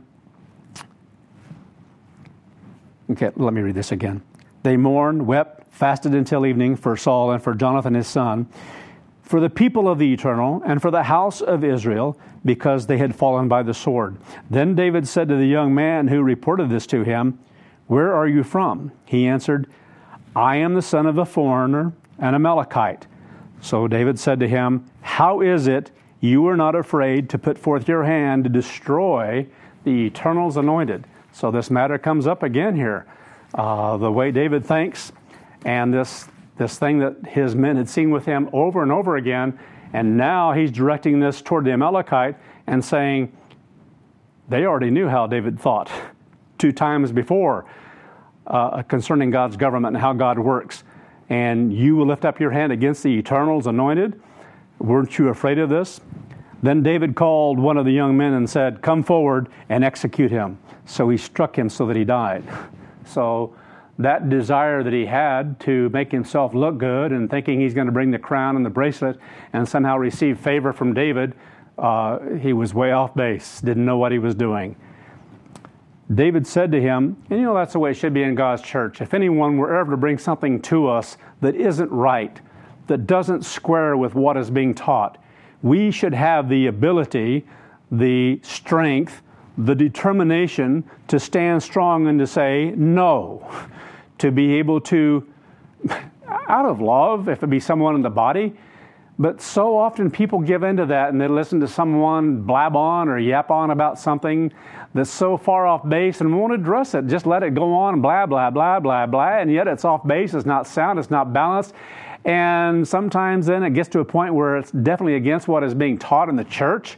okay, let me read this again. They mourned, wept, fasted until evening for Saul and for Jonathan his son, for the people of the eternal, and for the house of Israel, because they had fallen by the sword. Then David said to the young man who reported this to him, where are you from? He answered, I am the son of a foreigner, an Amalekite. So David said to him, how is it you are not afraid to put forth your hand to destroy the Eternal's anointed? So this matter comes up again here. The way David thinks, and this thing that his men had seen with him over and over again, and now he's directing this toward the Amalekite and saying, they already knew how David thought 2 times before concerning God's government and how God works. And you will lift up your hand against the Eternal's anointed? Weren't you afraid of this? Then David called one of the young men and said, come forward and execute him. So he struck him so that he died. So that desire that he had to make himself look good and thinking he's going to bring the crown and the bracelet and somehow receive favor from David, he was way off base, didn't know what he was doing. David said to him, and that's the way it should be in God's church. If anyone were ever to bring something to us that isn't right, that doesn't square with what is being taught, we should have the ability, the strength, the determination to stand strong and to say no, to be able to, out of love, if it be someone in the body. But so often people give into that and they listen to someone blab on or yap on about something that's so far off base and won't address it. Just let it go on and blah, blah, blah, blah, blah. And yet it's off base, it's not sound, it's not balanced. And sometimes then it gets to a point where it's definitely against what is being taught in the church.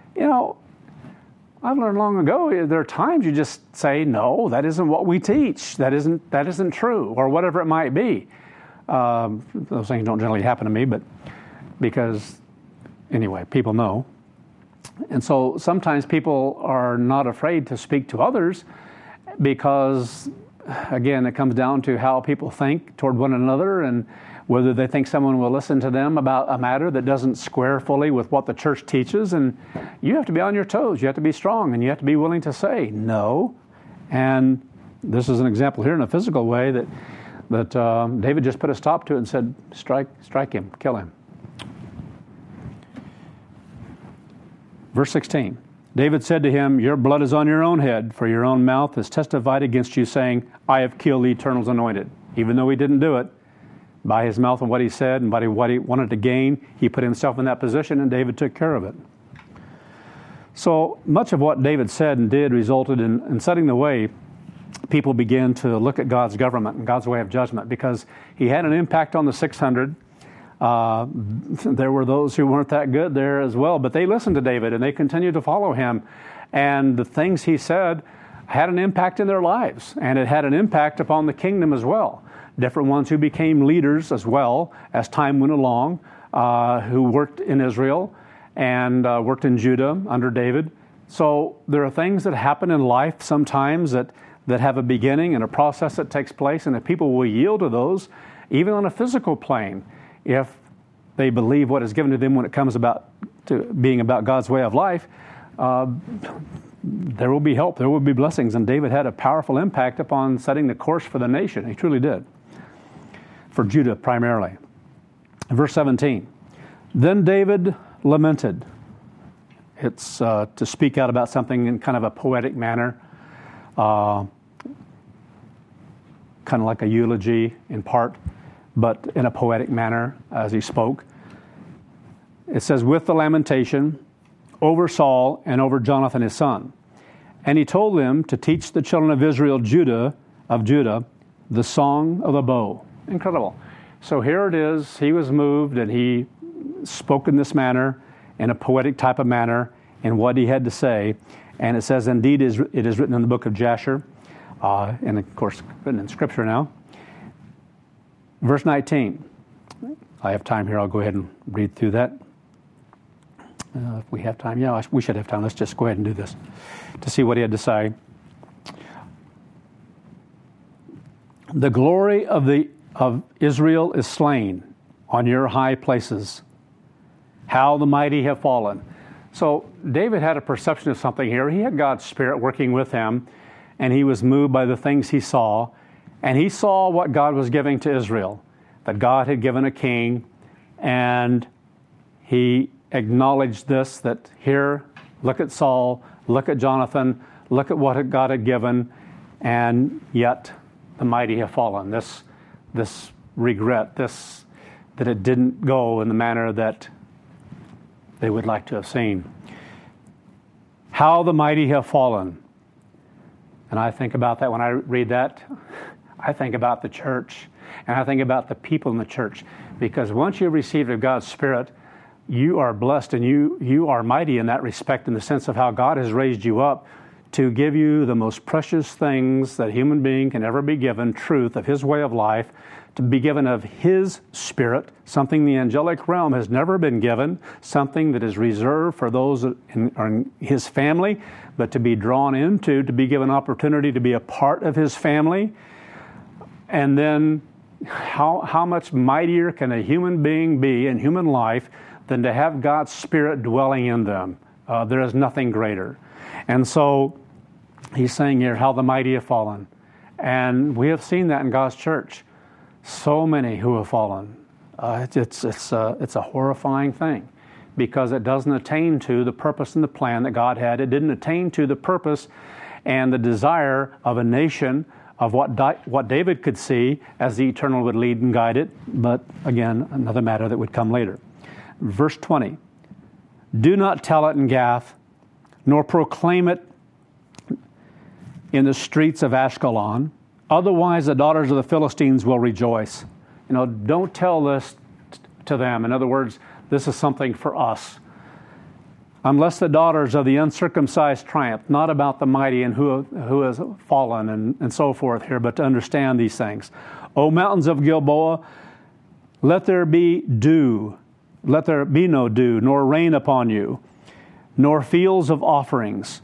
I've learned long ago, there are times you just say, no, that isn't what we teach. That isn't true, or whatever it might be. Those things don't generally happen to me, but because, anyway, people know. And so sometimes people are not afraid to speak to others because, again, it comes down to how people think toward one another and whether they think someone will listen to them about a matter that doesn't square fully with what the church teaches. And you have to be on your toes. You have to be strong, and you have to be willing to say no. And this is an example here in a physical way that David just put a stop to it and said, strike him, kill him. Verse 16, David said to him, your blood is on your own head, for your own mouth has testified against you, saying, I have killed the Eternal's anointed. Even though he didn't do it, by his mouth and what he said and by what he wanted to gain, he put himself in that position, and David took care of it. So much of what David said and did resulted in setting the way people began to look at God's government and God's way of judgment, because he had an impact on the 600. There were those who weren't that good there as well, but they listened to David and they continued to follow him. And the things he said had an impact in their lives, and it had an impact upon the kingdom as well. Different ones who became leaders as well as time went along, who worked in Israel and worked in Judah under David. So there are things that happen in life sometimes that have a beginning and a process that takes place, and if people will yield to those, even on a physical plane, if they believe what is given to them when it comes to being about God's way of life, there will be help, there will be blessings. And David had a powerful impact upon setting the course for the nation. He truly did. For Judah primarily. Verse 17, then David lamented. It's to speak out about something in kind of a poetic manner, kind of like a eulogy in part, but in a poetic manner as he spoke. It says, with the lamentation over Saul and over Jonathan his son. And he told them to teach the children of Israel, Judah, the song of the bow. Incredible. So here it is. He was moved and he spoke in this manner, in a poetic type of manner, in what he had to say. And it says, indeed, it is written in the book of Jasher, and of course, written in Scripture now. Verse 19. I have time here. I'll go ahead and read through that. If we have time. Yeah, we should have time. Let's just go ahead and do this to see what he had to say. The glory of Israel is slain on your high places. How the mighty have fallen. So David had a perception of something here. He had God's Spirit working with him, and he was moved by the things he saw. And he saw what God was giving to Israel, that God had given a king, and he acknowledged this, that here, look at Saul, look at Jonathan, look at what God had given, and yet the mighty have fallen. This regret, that it didn't go in the manner that they would like to have seen. How the mighty have fallen. And I think about that when I read that. I think about the church, and I think about the people in the church, because once you've received of God's Spirit, you are blessed and you are mighty in that respect, in the sense of how God has raised you up to give you the most precious things that a human being can ever be given, truth of His way of life, to be given of His Spirit, something the angelic realm has never been given, something that is reserved for those in His family, but to be drawn into, to be given opportunity to be a part of His family. And then how much mightier can a human being be in human life than to have God's Spirit dwelling in them? There is nothing greater. And so He's saying here how the mighty have fallen. And we have seen that in God's church. So many who have fallen. It's a horrifying thing, because it doesn't attain to the purpose and the plan that God had. It didn't attain to the purpose and the desire of a nation, of what David could see as the eternal would lead and guide it. But again, another matter that would come later. Verse 20. Do not tell it in Gath, nor proclaim it in the streets of Ashkelon. Otherwise the daughters of the Philistines will rejoice. Don't tell this to them. In other words, this is something for us. Unless the daughters of the uncircumcised triumph, not about the mighty and who has fallen and so forth here, but to understand these things. O mountains of Gilboa, let there be dew. Let there be no dew, nor rain upon you, nor fields of offerings.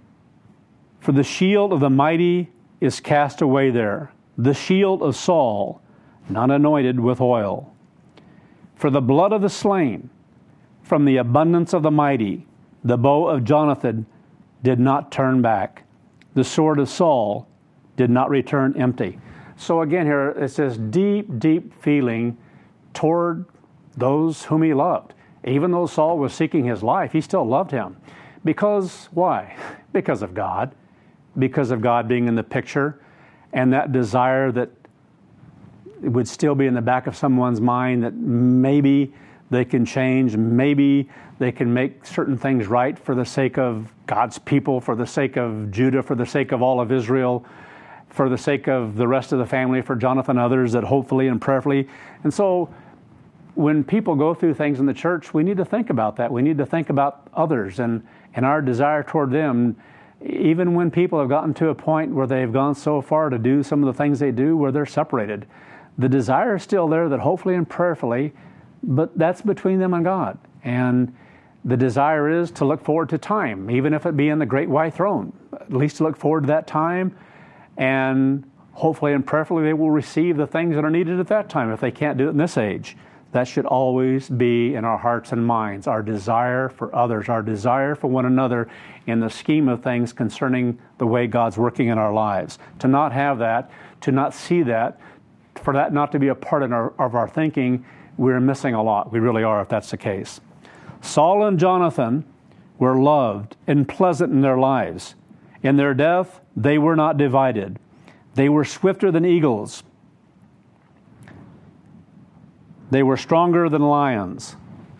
For the shield of the mighty is cast away there, the shield of Saul, not anointed with oil. For the blood of the slain, from the abundance of the mighty, the bow of Jonathan did not turn back. The sword of Saul did not return empty. So again here, it's this deep, deep feeling toward those whom he loved. Even though Saul was seeking his life, he still loved him. Because, why? Because of God. Because of God being in the picture, and that desire that it would still be in the back of someone's mind that maybe they can change, maybe they can make certain things right for the sake of God's people, for the sake of Judah, for the sake of all of Israel, for the sake of the rest of the family, for Jonathan and others, that hopefully and prayerfully. And so when people go through things in the church, we need to think about that. We need to think about others and our desire toward them. Even when people have gotten to a point where they've gone so far to do some of the things they do where they're separated, the desire is still there, that hopefully and prayerfully, but that's between them and God. And the desire is to look forward to time, even if it be in the great white throne, at least to look forward to that time, and hopefully and prayerfully they will receive the things that are needed at that time if they can't do it in this age. That should always be in our hearts and minds, our desire for others, our desire for one another in the scheme of things concerning the way God's working in our lives. To not have that, to not see that, for that not to be a part of our thinking, we're missing a lot. We really are, if that's the case. Saul and Jonathan were loved and pleasant in their lives. In their death, they were not divided. They were swifter than eagles. They were stronger than lions.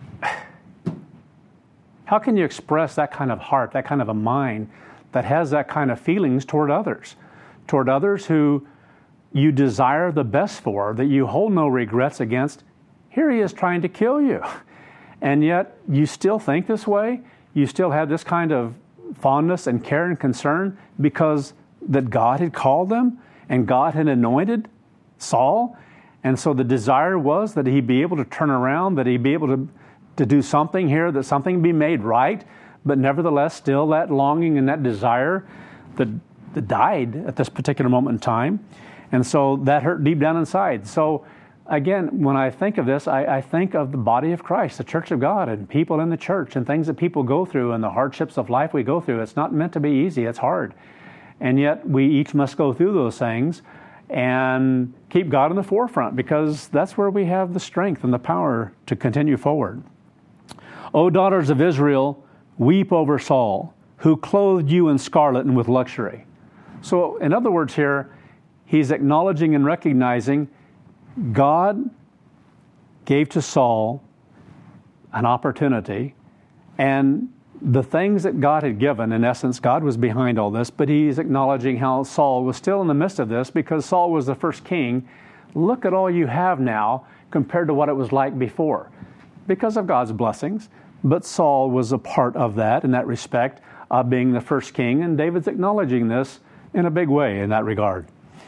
How can you express that kind of heart, that kind of a mind that has that kind of feelings toward others who you desire the best for, that you hold no regrets against? Here he is trying to kill you. And yet you still think this way? You still have this kind of fondness and care and concern because that God had called them and God had anointed Saul? And so the desire was that he'd be able to turn around, that he'd be able to do something here, that something be made right, but nevertheless still that longing and that desire that died at this particular moment in time. And so that hurt deep down inside. So again, when I think of this, I think of the body of Christ, the church of God, and people in the church, and things that people go through, and the hardships of life we go through. It's not meant to be easy, it's hard. And yet we each must go through those things and keep God in the forefront, because that's where we have the strength and the power to continue forward. O daughters of Israel, weep over Saul, who clothed you in scarlet and with luxury. So in other words here, he's acknowledging and recognizing God gave to Saul an opportunity, and the things that God had given, in essence, God was behind all this, but he's acknowledging how Saul was still in the midst of this because Saul was the first king. Look at all you have now compared to what it was like before because of God's blessings. But Saul was a part of that in that respect of being the first king, and David's acknowledging this in a big way in that regard.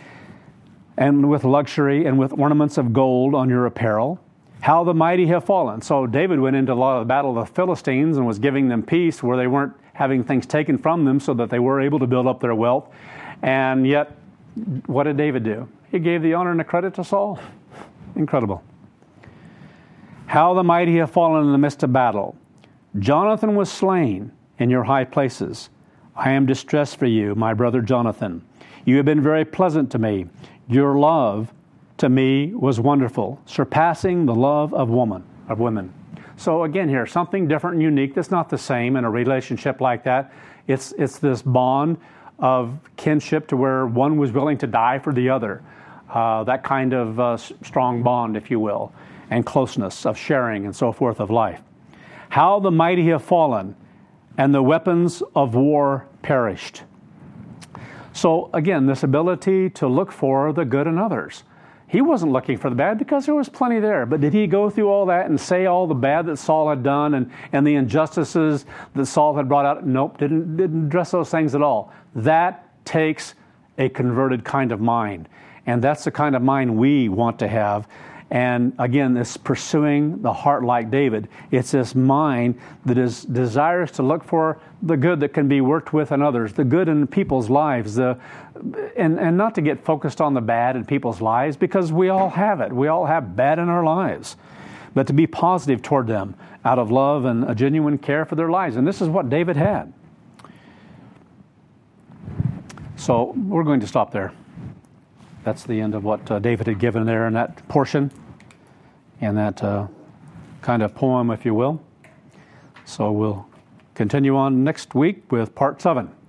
And with luxury and with ornaments of gold on your apparel, how the mighty have fallen. So David went into a lot of the battle of the Philistines and was giving them peace where they weren't having things taken from them so that they were able to build up their wealth. And yet, what did David do? He gave the honor and the credit to Saul. Incredible. How the mighty have fallen in the midst of battle. Jonathan was slain in your high places. I am distressed for you, my brother Jonathan. You have been very pleasant to me. Your love to me was wonderful, surpassing the love of women. So again here, something different and unique that's not the same in a relationship like that. It's this bond of kinship to where one was willing to die for the other. That kind of strong bond, if you will, and closeness of sharing and so forth of life. How the mighty have fallen, and the weapons of war perished. So again, this ability to look for the good in others. He wasn't looking for the bad because there was plenty there. But did he go through all that and say all the bad that Saul had done and the injustices that Saul had brought out? Nope, didn't address those things at all. That takes a converted kind of mind. And that's the kind of mind we want to have. And again, this pursuing the heart like David. It's this mind that is desirous to look for the good that can be worked with in others, the good in people's lives, and not to get focused on the bad in people's lives, because we all have it. We all have bad in our lives. But to be positive toward them out of love and a genuine care for their lives. And this is what David had. So we're going to stop there. That's the end of what David had given there in that portion, and that kind of poem, if you will. So we'll continue on next week with part 7.